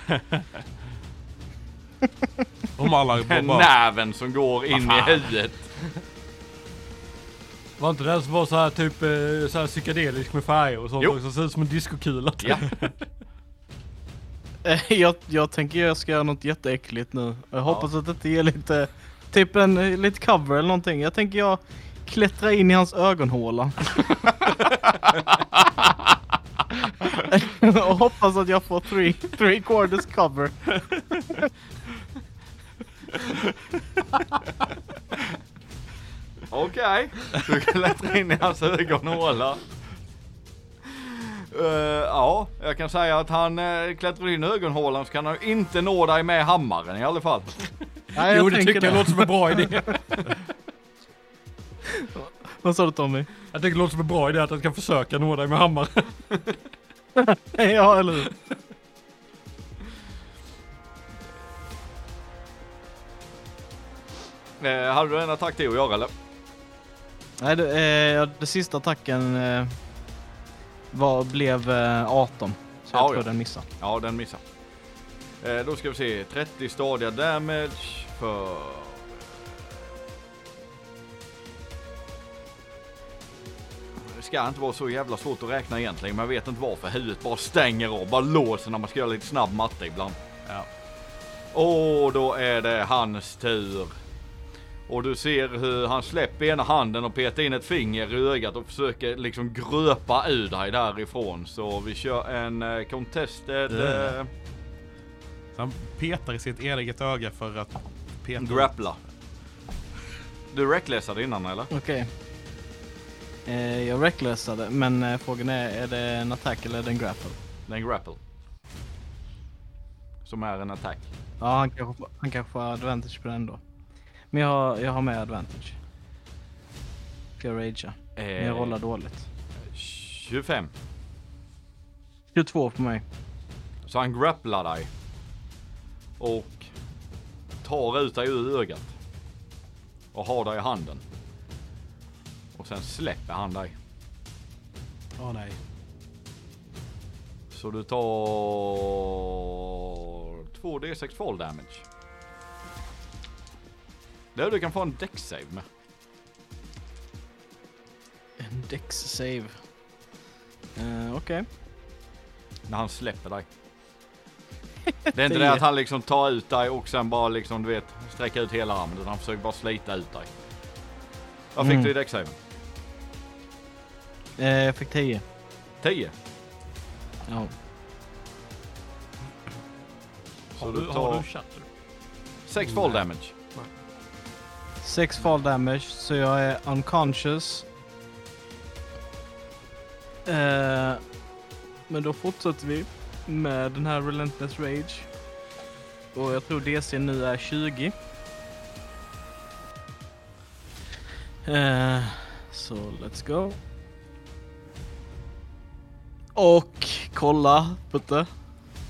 De alla bara... Näven som går in i huvudet. Var inte det som var så här typ eh, så här psykedelisk med färger och sånt Jo. också? Ser ut som en diskokula. Ja. Eh, jag, jag tänker jag ska göra något jätteäckligt nu. Jag hoppas att det inte ger lite, typ en eh, lite cover eller någonting. Jag tänker jag klättra in i hans ögonhåla. Och hoppas att jag får three, three quarters cover. Okej, du kan klättra in i hans ögonhåla. Uh, ja, jag kan säga att han uh, klättrar in i ögonhålan så kan han inte nå dig med hammaren i alla fall. Nej, Jo, det tänker tycker jag låter som en bra idé. Vad sa du Tommy? Jag tycker det låter som en bra idé att jag ska försöka nå dig med hammaren. Ja, eller hur? Uh, hade du en attack till att göra eller? Nej, det, eh, det sista attacken eh, var, blev eh, arton. Så jag Ja, tror ja. den missar. Ja, den missar. Uh, då ska vi se, trettio stadiga damage för... Det ska inte vara så jävla svårt att räkna egentligen, men jag vet inte varför huvudet bara stänger av, bara låser när man ska göra lite snabb matte ibland. Ja. Och då är det hans tur. Och du ser hur han släpper ena handen och petar in ett finger i ögat och försöker liksom gröpa ur dig därifrån. Så vi kör en uh, contested uh, Så han petar i sitt eget öga för att peta. grappla. Du recklessade innan eller? Okej. Eh, jag recklessade, men eh, frågan är, är det en attack eller är det en grapple? Det är en grapple. Som är en attack. Ja, han kanske, får- han kanske får advantage på den då. Men jag har, jag har med advantage. För jag ragear. Men jag Eh, rollar dåligt. tjugofem. tjugotvå på mig. Så han grapplar dig. Och tar ut dig ur ögat. Och har dig i handen. Och sen släpper han dig. Åh nej. Så du tar två d sex fall damage. Där du kan få en dex save med. En dex save. Uh, Okej. När han släpper dig. Det är inte det att han liksom tar ut dig och sen bara liksom du vet sträcker ut hela armen. Utan han försöker bara slita ut dig. Vad fick Mm. du i dex save? Eh, jag fick tio. tio. Ja. Så Har du du, har tar du chatter? sex fall damage. sex fall damage, så jag är unconscious. Eh, men då fortsätter vi med den här Relentless Rage. Och jag tror D C nu är tjugo. Eh, så let's go. Och kolla, Putte.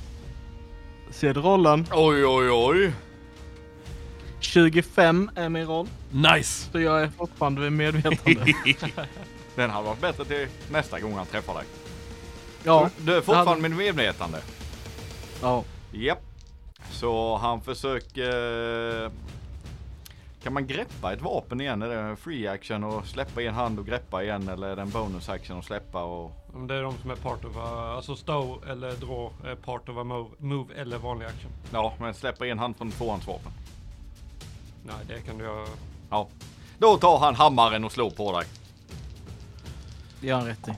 Ser du rollen? Oj, oj, oj. tjugofem är min roll. Nice! Så jag är fortfarande vid medvetande. Den hade varit bättre till nästa gång han träffar dig. Ja. Du är fortfarande hade- med medvetande. Ja. Japp. Så han försöker... Kan man greppa ett vapen igen? Är det en free action och släppa i en hand och greppa igen? Eller är det en bonus action och släppa och... Om det är de som är part of a, alltså stow eller draw är part of a move, move eller vanlig action. Ja, men släppa i en hand från tvåhandsvapen. Nej, det kan du göra. Ja. Då tar han hammaren och slår på dig. Det gör han rätt i.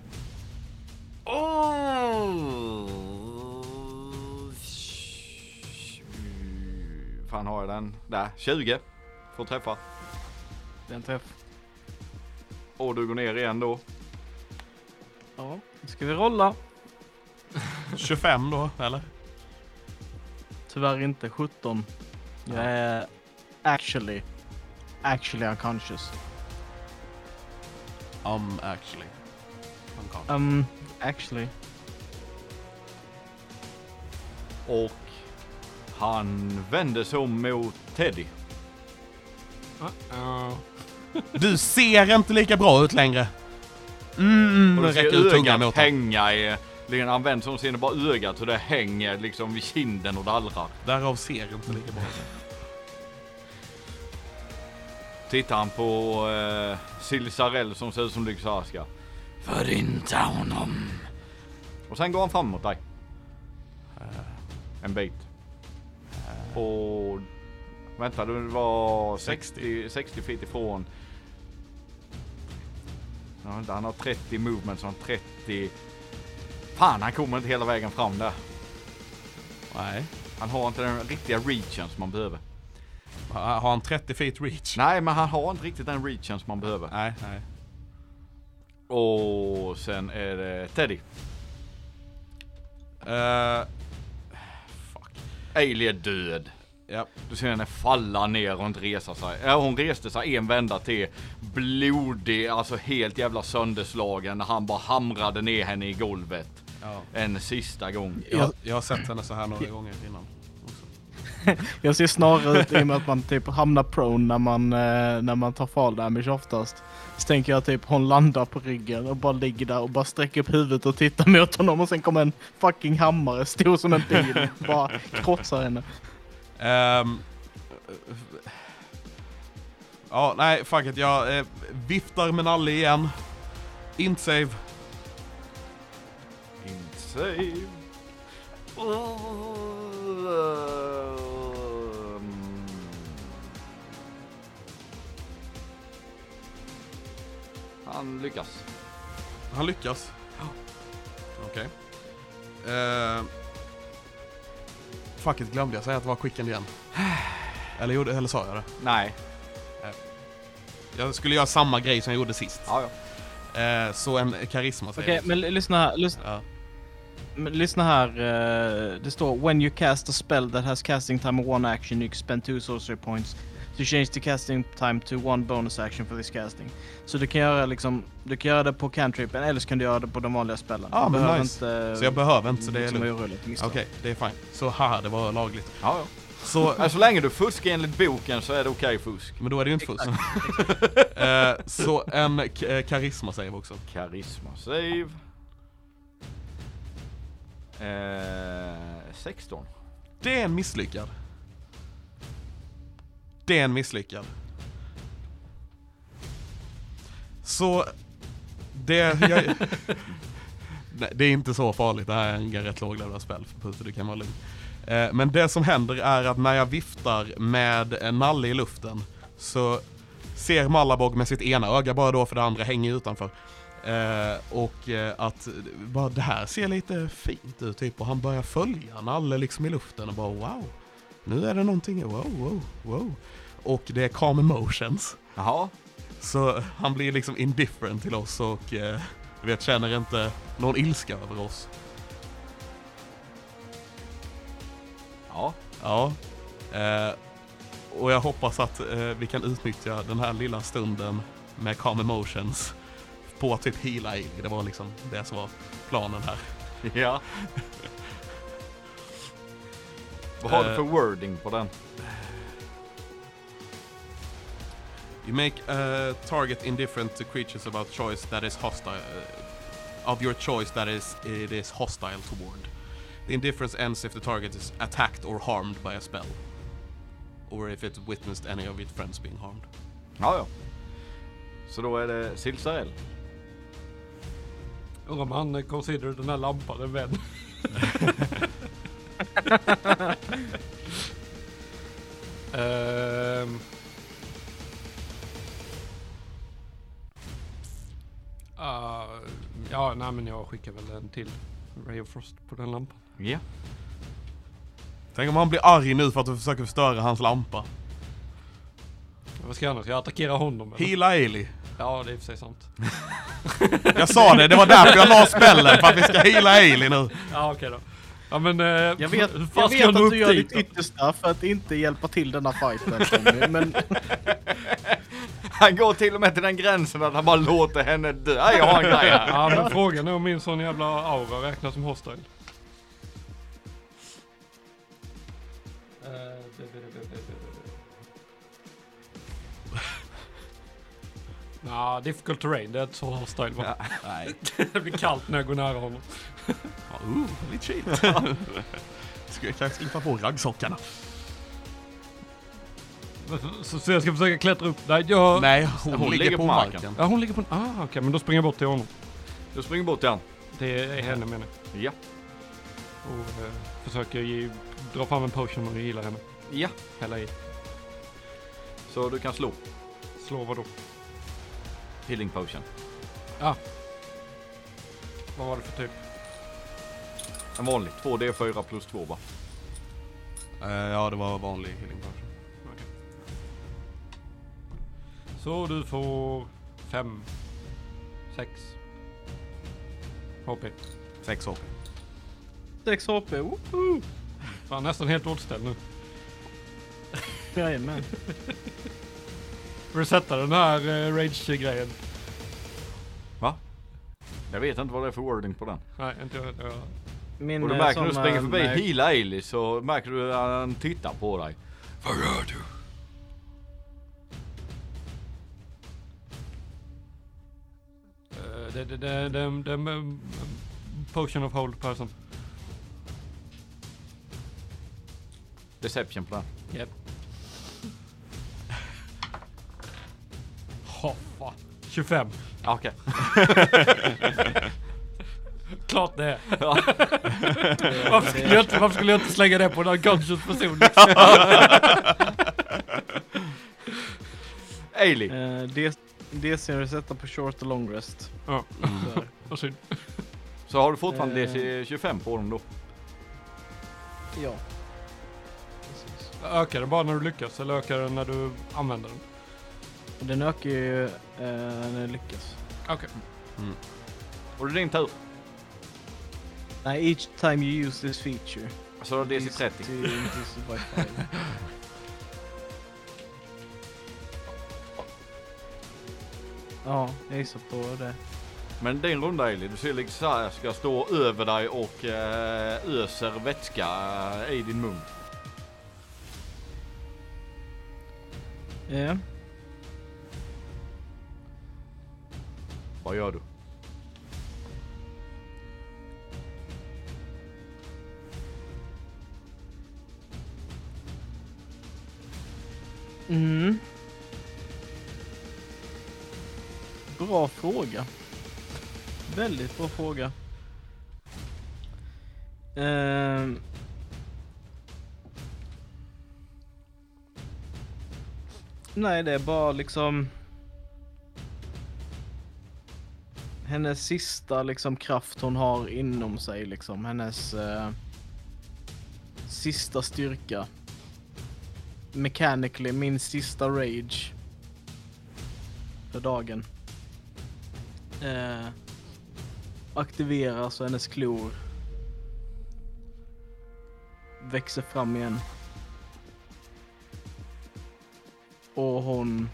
Fan har jag den? Där, tjugo. Får träffa. Det är en träff. Och du går ner igen då. Ja. Nu ska vi rolla. tjugofem då, eller? Tyvärr inte sjutton. Jag är actually, actually unconscious. Um, actually. I'm Um, actually. Och han vänder sig om mot Teddy. Uh-oh. Du ser inte lika bra ut längre. Mm, Och du räcker ser ut tungan ögat mot honom. hänga i... liksom Han vänder sig om, ser det bara ögat och det hänger liksom vid kinden och dallrar. Därav ser inte lika bra ut. Tittar han på eh, Silsarell som ser ut som Lyxarska. Förinta honom. Och sen går han fram mot dig. En bit. Och... Vänta, det var sextio, sextio feet ifrån. Ja, vänta, han har trettio movement, så han har trettio... Fan, han kommer inte hela vägen fram där. Nej. Han har inte den riktiga reachen som man behöver. Har han trettio feet reach? Nej, men han har inte riktigt den reachen som man behöver. Nej, nej. Och sen är det Teddy. Uh, fuck. Ailey är död. Ja. Du ser henne falla ner och inte resa sig. Ja, hon reste sig en vända till. Blodig, alltså helt jävla sönderslagen. När han bara hamrade ner henne i golvet. Ja. En sista gång. Jag, jag har sett henne så här några gånger innan. Också. Jag ser snarare ut i och med att man typ hamnar prone när man, eh, när man tar fall damage oftast. Så tänker jag typ hon landar på ryggen och bara ligger där och bara sträcker upp huvudet och tittar mot honom och sen kommer en fucking hammare stor som en bil bara krossar henne. Um, ja, nej, fuck it. Jag eh, viftar med nalle igen. Int save. Int save. Um, han lyckas. Han lyckas. Okej. Okay. Uh, fuck it, glömde jag säga att det var quicken igen. Eller, gjorde, eller sa jag det? Nej. Jag skulle göra samma grej som jag gjorde sist. Ja, ja. Uh, så en karisma Okej, säger okay, men lyssna här. Lyssna, ja. men lyssna här. Uh, det står when you cast a spell that has casting time of one action you can spend two sorcery points to change the casting time to one bonus action for this casting. Så du kan göra liksom, du kan göra det på cantripen eller så kan du göra det på de vanliga spellen. Ja, Du men behöver nice. inte, Så jag behöver inte, så det är liksom lugnt. göra ett Okej, misstag. okay, det är fine. Så haha, det var lagligt. Ja, ja. Så, Men så länge du fuskar enligt boken så är det okej fusk. men då är det ju inte fusk. uh, så en k- eh, karisma save också. Karisma save. Eh, sexton. Det är en misslyckad. Det är en misslyckad. Så det jag, nej, det är inte så farligt. Det här är en rätt låglevlad spel för Putte, du kan vara lugn. Eh, men det som händer är att när jag viftar med en nalle i luften så ser Malabog med sitt ena öga bara då, för det andra hänger utanför. Eh, och eh, att bara, det här ser lite fint ut typ, och han börjar följa nalle liksom i luften och bara wow, nu är det någonting, wow, wow, wow. Och det är calm emotions. Jaha. Så han blir liksom indifferent till oss och eh, du vet, känner inte någon ilska över oss. Ja. Ja. Eh, och jag hoppas att eh, vi kan utnyttja den här lilla stunden med calm emotions på att typ heala i. Det var liksom det som var planen här. Ja. Vad har du Eh. för wording på den? You make a target indifferent to creatures about choice that is hostile, uh, of your choice that is it is hostile toward. The indifference ends if the target is attacked or harmed by a spell, or if it witnessed any of its friends being harmed. Ja, ja. Så då är det Silsarell. Undrar om han consider den här lampan en vän. um, uh, ja, nej men jag skickar väl en till Ray of Frost på den lampan. Ja. Tänk om han blir arg nu för att du försöker förstöra hans lampa. Vad ska jag annars? Jag attackerar honom eller? Hila Ailey. Ja, det är i och för sig sant. Jag sa det, det var därför jag la spellen, för att vi ska hila Ailey nu. Ja, okej då. Ja, men... Eh, Jag vet, hur fan jag ska vet nå att du upp gör dit ditt då? yttersta för att inte hjälpa till denna fighten, Tommy, men Han går till och med till den gränsen att han bara låter henne dö. Jag har en grej här. Ja, men frågan är om min sån jävla aura räknas som hostile. Nah, difficult terrain, det är inte så hostile va? Ja. Nej. Det blir kallt när jag går nära honom. Ja, uh, lite chill. Ska jag kanske slippa på raggsockarna? Så, så jag ska försöka klättra upp. Nej, jag... Nej, hon, Hon ligger, ligger på på marken. marken. Ja, hon ligger på... Ah, okej, okay, men då springer jag bort till honom. Du springer bort till han. Det är henne menar jag. Ja. Och eh, försöker ge, dra fram en potion och gilla henne. Ja. Hälla i. Så du kan slå. Slå vad då? Healing potion. Vad var det för typ? En vanlig. två D fyra plus två va? Uh, ja, det var vanlig healing potion. Okay. Så du får fem, sex H P. Sex H P. sex H P, woho! Fan, nästan helt återställd nu. Jajamän. Resetta den här uh, rage-grejen. Va? Jag vet inte vad det är för wording på den. Nej, inte jag. jag Min, Och du eh, märker när du sån, springer eh, förbi märk- Hila Ailey så märker du att han tittar på dig. Vad gör du? Uh, det det det det det um, potion of hold person. Deception på den. Yep. Ha, fan. tjugofem. Ah, okej. Klart det är. Ja. Varför skulle jag inte, varför skulle jag inte slänga det på en unconscious person? Ailey. Eh, D- D C resetta på short och long rest. Ja, Så, vad synd. Så har du fortfarande Eh. D C tjugofem på dem då? ja. Precis. Ökar den bara när du lyckas eller ökar den när du använder den? Och den ökar ju eh, när den lyckas. Okej. Och det är din tur. Nej, each time you use this feature. Så har du D C trettio. to increase by five. Ja, jag gissar på det. Men din runda Ailey, du ser liksom så här, ska stå över dig och eh, öser vätska eh, i din mun. Ja. Vad gör du? Mm. Bra fråga. Väldigt bra fråga. Ehm. Nej, det är bara liksom hennes sista liksom kraft hon har inom sig liksom. Hennes eh, sista styrka. Mechanically min sista rage för dagen. Eh, aktiveras och hennes klor växer fram igen. Och hon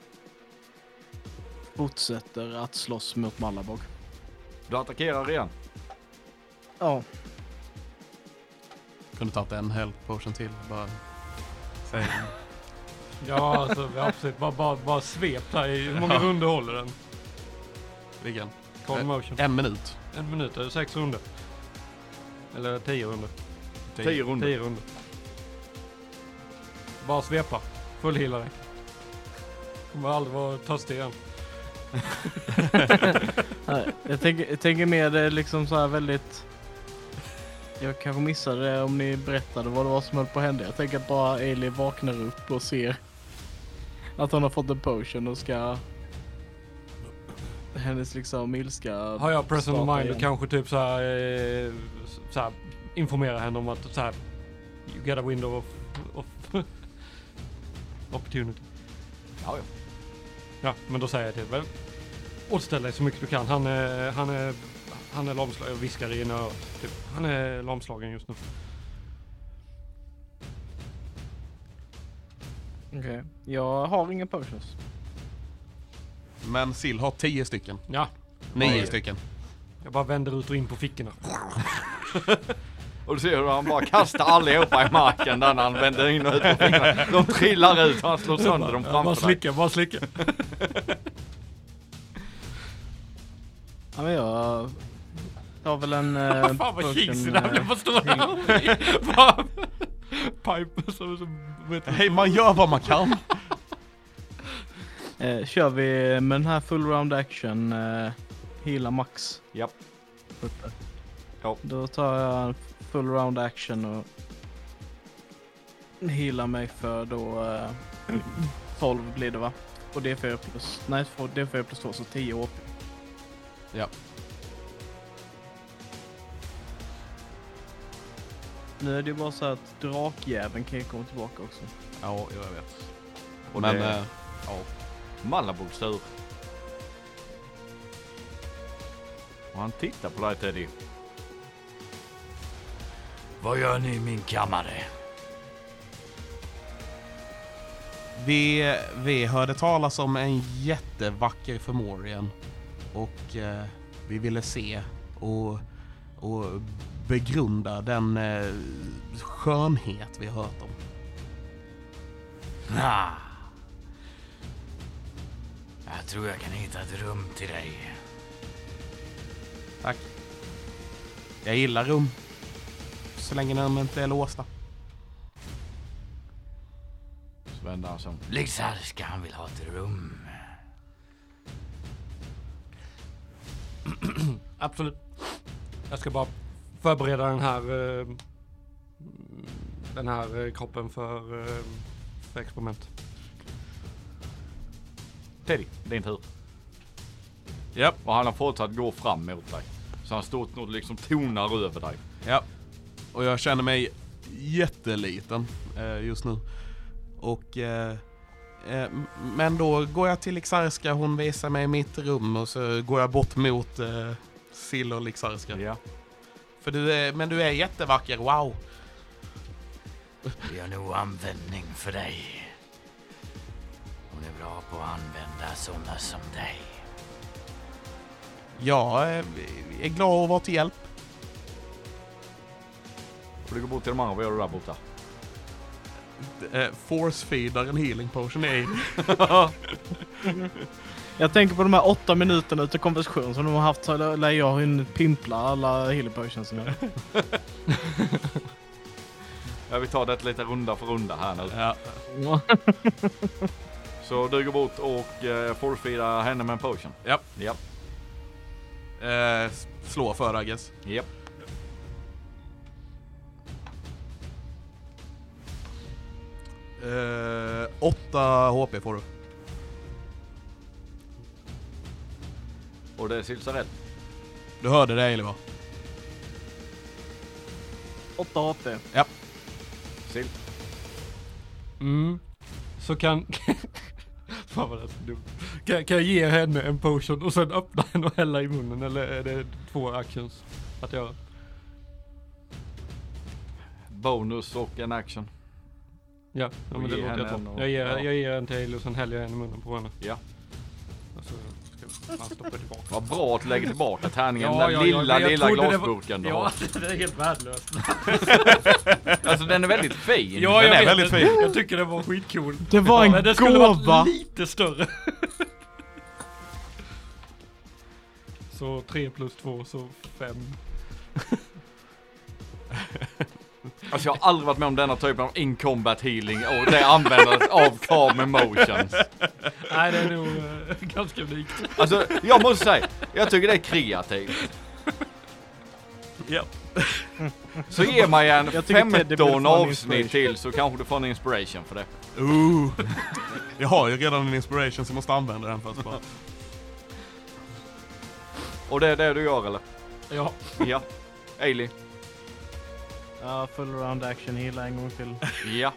fortsätter att slåss mot Malabog. Du attackerar igen. Ja. Kunde tagit en health potion till. Bara säg. Ja, alltså absolut. Bara, bara, bara svep här i. Hur många Ja. runder håller den? Vilken? Cold motion. En minut. En minut, eller sex runder. Eller tio runder. Tio runder. Tio runder. Bara svepa. Fullheala dig. Kommer aldrig vara törstig igen. Nej, jag, tänker, jag tänker mer det är liksom så här väldigt... Jag kanske missade det om ni berättade vad det var som höll på att hända. Jag tänker att bara Ailey vaknar upp och ser att hon har fått en potion och ska... Hennes liksom ilska... Har jag present starta of mind igen. och kanske typ så här, eh, så här informera henne om att så här, you get a window of, of opportunity. Ja, ja. Ja, men då säger jag till väl. Återställ dig så mycket du kan. Han är, han är, han är lamslagen. Jag viskar i en öra. Typ. Han är lamslagen just nu. Okej, okay. Jag har inga potions. Men Sill har tio stycken. Ja, Nio Oj. stycken. jag bara vänder ut och in på fickorna. Och du ser hur han bara kastar allihopa i marken där när han vänder in och ut på fingrarna. De trillar ut och han slår sönder dem Jag bara framför dig. slicka, bara slicka. Ja, men jag tar väl en... Uh, Fan vad cheesy där. Jag bara står där. Bara pipe som som vet du. Hej, man gör vad man kan. Eh, kör vi med den här full round action, eh, heala max. Japp. Uppe. Ja. Då tar jag full round action och healar mig för då eh, tolv blir det va? Och D fyra plus, nej D fyra plus två så tio H P. Ja. Nu är det ju bara så att drakjäveln kan ju komma tillbaka också. Ja, jag vet. Och Men, det- eh, ja. Mallabogs tur. Och han tittar på dig, Teddy. Vad gör ni i min kammare? Vi, vi hörde talas om en jättevacker Fomorian och eh, vi ville se och, och begrunda den eh, skönhet vi har hört om. Ah. Jag tror jag kan hitta ett rum till dig. Tack. Jag gillar rum. Så länge de inte är låsta. Så vänder han sig om. Lyxarska, han vill ha ett rum. Absolut. Jag ska bara förbereda den här eh, den här eh, kroppen för, eh, för experiment. Teddy, din tur. Ja. Och han har fortsatt gå fram mot dig. Så han står och liksom tonar över dig. Ja. Och jag känner mig jätteliten eh, just nu. Och eh, eh, m- men då går jag till Lixarska, hon visar mig mitt rum och så går jag bort mot eh, Sill och Lixarska. Ja. För du är, men du är jättevacker, wow. Vi har nog användning för dig. Hon är bra på att använda sådana som dig. Jag eh, är glad att vara till hjälp. Och du går bort till de andra. Vad gör du där borta? Eh, Force-feedar en healing potion i. Jag tänker på de här åtta minuterna utav konversation som de har haft så lär jag hunnit pimpla alla healing potions nu. Ja, vi tar det lite runda för runda här nu. Ja. Så du går bort och eh, forfeedar henne med en potion. Ja. Ja. Eh, slå för, I guess. Japp. Eh, åtta H P får du. Och det är Silsa rätt. Du hörde det, eller vad? åtta H P. Sil. Mm. Så kan... Fan vad det är så dumt. Kan, kan jag ge henne en potion och sen öppna henne och hälla i munnen? Eller är det två actions att göra? Bonus och en action. Ja, ja Och men det ge låter henne jag en ta. och- Jag ger, ja. jag ger en till och sen häller jag en i munnen på henne. Ja. Alltså, ska vi... Han stoppar tillbaka. Vad bra att lägga tillbaka tärningen. Ja, den ja, ja, lilla, men jag lilla trodde det var- glasburken du Ja, har. det är helt värdelöst. Alltså den är väldigt fin. Ja, Den jag är vet, väldigt jag, fin. jag tycker det var skitcool. Det var en Men det skulle gåva. varit lite större. Så tre plus två, så fem. Alltså jag har aldrig varit med om denna typen av in-combat healing och det användandet av calm emotions. Nej, det är nog uh, ganska unikt. Alltså jag måste säga, jag tycker det är kreativt. Ja. Så ge mig en Jag tycker Teddy borde få femton en avsnitt inspiration. till så kanske du får en inspiration för det. Ooh. Jag har ju redan en inspiration så jag måste använda den först bara. Och det är det du gör eller? Ja, Ja. Ailey. Ja, full round action, hela en gång till. Ja.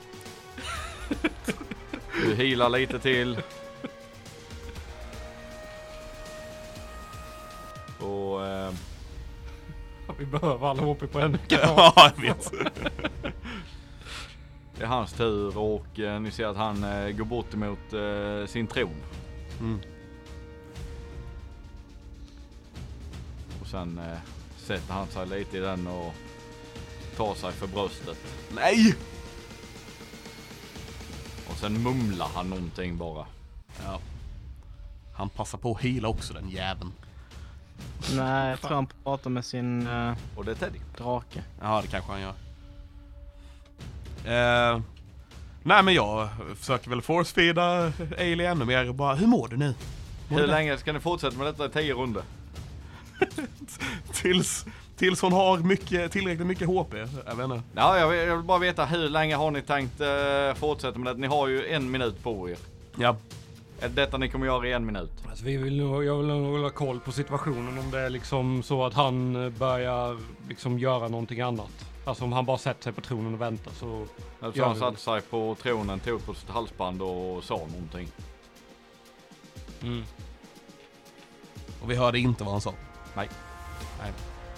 Du healar lite till. Och eh, vi behöver alla H P på en. Ja, jag vet. det är hans tur och eh, ni ser att han eh, går bort emot eh, sin tron. Mm. Och sen eh, sätter han sig lite i den och tar sig för bröstet. Nej! Och sen mumlar han någonting bara. Ja. Han passar på att heala också, den jäveln. Nej, jag tror han pratar med sin uh, Och det är Teddy. drake. Ja, det kanske han gör. Eh, nej, men jag försöker väl force-feeda Ailey ännu mer och bara, hur mår du nu? Mår Hur du länge ska ni fortsätta med detta i tio runder? tills, tills hon har mycket, tillräckligt mycket H P, jag vet inte. Ja, jag vill, jag vill bara veta hur länge har ni tänkt eh, fortsätta med det? Ni har ju en minut på er. Ja. Är det detta ni kommer göra i en minut? Alltså, vi vill nog, jag vill nog hålla koll på situationen om det är liksom så att han börjar liksom göra någonting annat. Alltså om han bara sätter sig på tronen och väntar så... Så Ja, han det- satte sig på tronen, tog på sitt halsband och sa någonting. Mm. Och vi hörde inte vad han sa. Nej. Nej.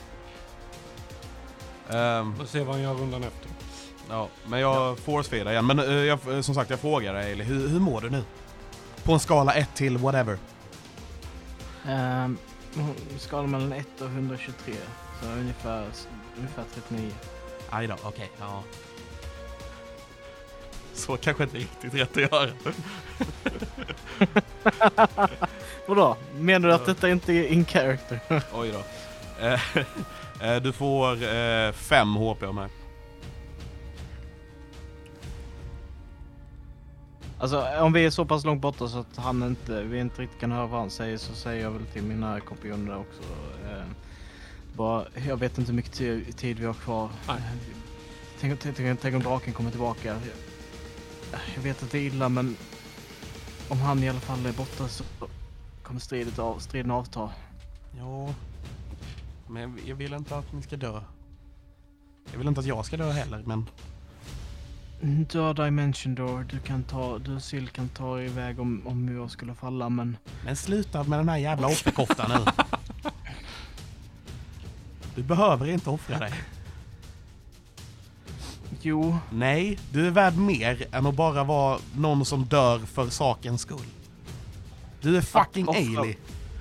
Ehm, Och se vad han gör rundan efter. ja, men jag force-feedar igen. Men eh, jag, eh, som sagt, jag frågar dig, Ailey, hur, hur mår du nu? På en skala ett till whatever. Um, skala mellan ett och hundratjugotre. Så ungefär, ungefär trettionio. Aj då, okej, okay, ja. Så kanske inte riktigt rätt att göra. Vadå? Menar du att detta inte är in character? Oj då. Eh, eh, du får eh, fem H P av mig. Alltså om vi är så pass långt borta så att han inte, vi inte riktigt kan höra vad han säger, så säger jag väl till mina kompanjoner också. Eh, bara, jag vet inte hur mycket tid, tid vi har kvar. Nej. Eh, tänk, tänk, tänk, tänk om draken kommer tillbaka. Jag, jag vet att det är illa, men om han i alla fall är borta så kommer stridet av, striden avta. Ja, men jag vill inte att ni ska dö. Jag vill inte att jag ska dö heller, men... Du har Dimension Door, du kan ta, du Syl kan ta iväg om, om jag skulle falla, men... Men sluta med den här jävla offerkoftan nu. Du behöver inte offra dig. Jo, Nej, du är värd mer än att bara vara någon som dör för sakens skull. Du är fucking offra. Ailey.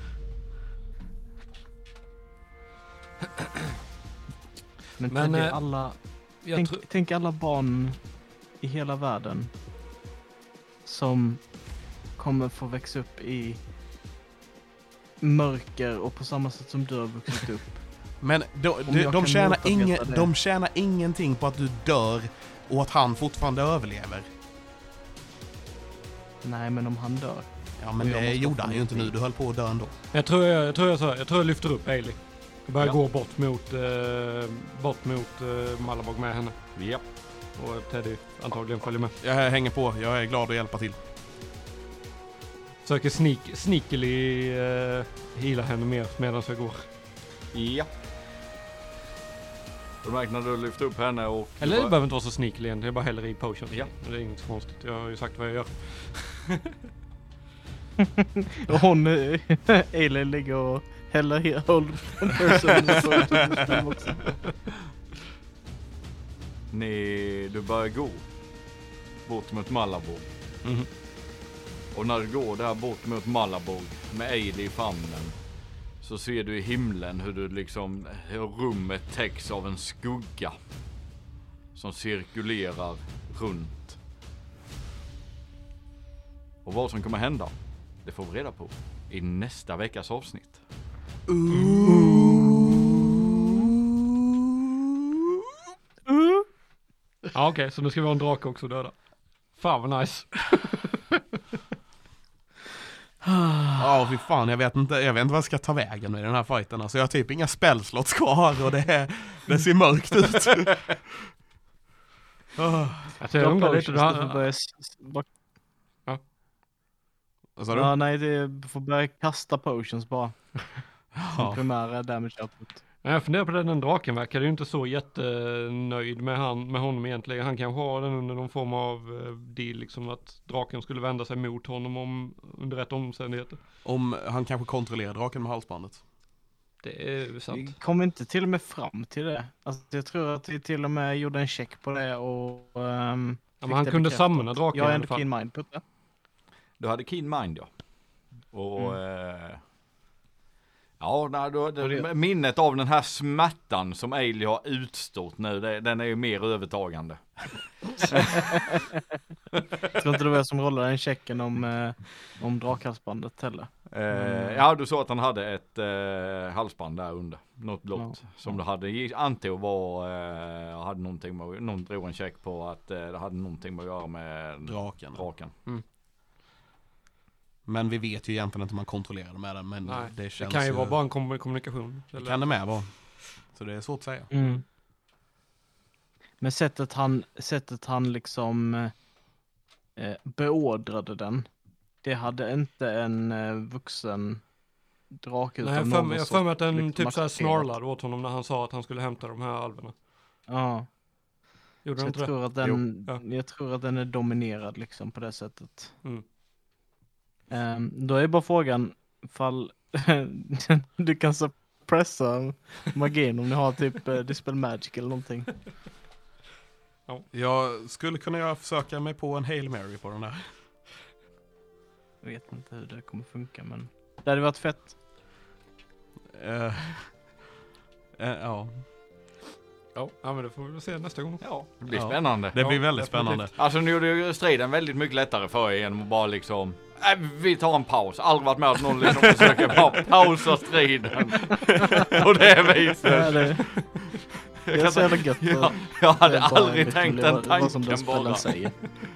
men, Men, men eh, alla... Jag Tänk, tror... tänk alla barn i hela världen som kommer få växa upp i mörker och på samma sätt som du har vuxit upp. Men de, Om de, jag de, kan tjänar motarbeta ingen, det. de tjänar ingenting på att du dör och att han fortfarande överlever. Nej, men om han dör. Ja, men Och jag det måste gjorde offra han ju mitt inte nu. liv. Du höll på att dö ändå. Jag tror jag, jag tror jag, så här, jag tror jag lyfter upp Ailey. Jag börjar Ja. gå bort mot, eh, bort mot eh, Malabog med henne. Ja. Och Teddy antagligen följer med. Jag hänger på. Jag är glad att hjälpa till. Försöker sneak, sneakily eh, heala henne mer medan jag går. Ja. Du märker när du lyfter upp henne och... Eller det behöver inte vara så sneakily än, det är bara häller i potion. Ja. Det är inget så konstigt, jag har ju sagt vad jag gör. Och hon, eh, Ailey, ligger och häller he- hold person också. Ni, du börjar gå bort mot Malabo. Mhm. Och när du går där bort mot Malabog med Ailey i famnen, så ser du i himlen hur du liksom, hur rummet täcks av en skugga som cirkulerar runt. Och vad som kommer hända, det får vi reda på i nästa veckas avsnitt. Ja, okej, okay, så nu ska vi ha en drake också döda. Fan vad nice. Ja, fy fan, jag vet inte, jag vet inte vad jag ska ta vägen med den här fighten. Alltså jag har typ inga spellslots kvar och det, är, det ser mörkt ut. oh. Alltså, jag undrar lite, du har... börja... s- s- bara- Vad sa du? Ja, nej, det får börja kasta potions bara. Som Ja. primära damage output. Jag funderar på den, den draken verkar ju inte så jättenöjd med, han, med honom egentligen. Han kanske har den under någon form av uh, deal, liksom att draken skulle vända sig mot honom om, under rätt omständigheter. Om han kanske kontrollerar draken med halsbandet. Det är sant. Vi kom inte till och med fram till det. Alltså, jag tror att vi till och med gjorde en check på det och... Um, Ja, men han kunde samla draken Jag i är alla ändå fall. keen mind på det. Du hade keen mind, ja. Och... Mm. Eh, ja, nej, då, Och det, det- minnet av den här smärtan som Ailey har utstått nu, det, den är ju mer övertagande. Jag tror inte det var jag som rollade den checken om, eh, om drakhalsbandet heller. Eh, ja, du sa att han hade ett eh, halsband där under. Något blått. Ja. Som du hade, gick- antog var, eh, hade någonting med, någon drog en check på att eh, det hade någonting med att göra med Draken. draken. Men vi vet ju egentligen inte om man kontrollerar med den. Men Nej, det Det känns kan ju ju- vara bara en kom- kommunikation. Det kan det med vara. Så det är svårt att säga. Mm. Men sättet han, sättet han liksom eh, beordrade den, det hade inte en eh, vuxen drake Nej, jag utav för någon mig, jag sort för mig att den liksom typ såhär accepterat. snarlade åt honom när han sa att han skulle hämta de här alverna. Ja, Gjorde så han jag inte det? tror, att den, Jo, ja. jag tror att den är dominerad liksom på det sättet. Mm. Ehm, då är bara frågan ifall du kan suppressa magin om ni har typ uh, Dispel Magic eller någonting. Jag skulle kunna göra, försöka mig på en Hail Mary på den där. Jag vet inte hur det kommer funka, men det hade varit fett. Eh, eh, ja, Ja, ja, men det får vi väl se nästa gång. Ja, det blir Ja. spännande. det blir Ja, väldigt definitivt. spännande. Alltså nu gjorde ju striden väldigt mycket lättare för er genom att bara liksom, äh, vi tar en paus. Aldrig varit med att någon liksom försöker bara pausa striden. På det viset. Ja, det, det är så jävla gött. Ja, jag hade Det är bara aldrig lite tänkt vad- den vad som den tanken spelaren bara. säger.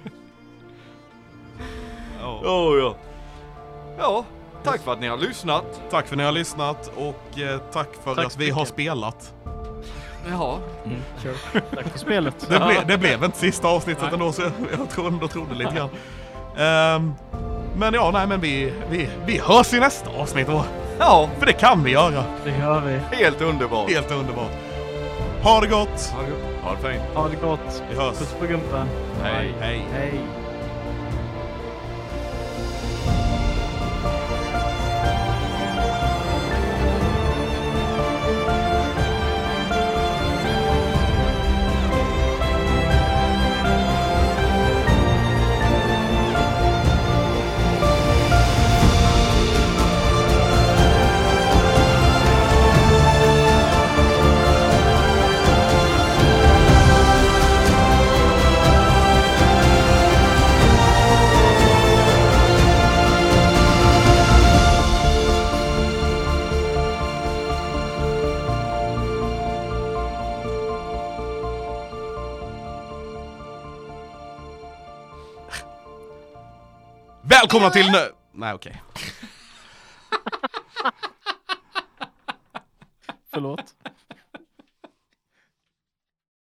Ja. Ja, ja. Ja, tack för att ni har lyssnat. Tack för att ni har lyssnat och eh, tack för Tack att så vi har mycket. spelat. Ja, Mm, sure. Tack för spelet. Det, ble, det blev inte sista avsnittet Nej. ändå, så jag, jag tror ändå trodde lite grann. Ehm, men ja, nej men vi, vi, vi hörs i nästa avsnitt då. ja, För det kan vi göra. Det gör vi. helt underbart. Helt underbart. Ha det gott. Ha det gott. Ha det fint. Ha det gott. Vi hörs. Puss på gumpen. Hej. Hej. Hej. Välkomna till nö... Nej, okej. Förlåt.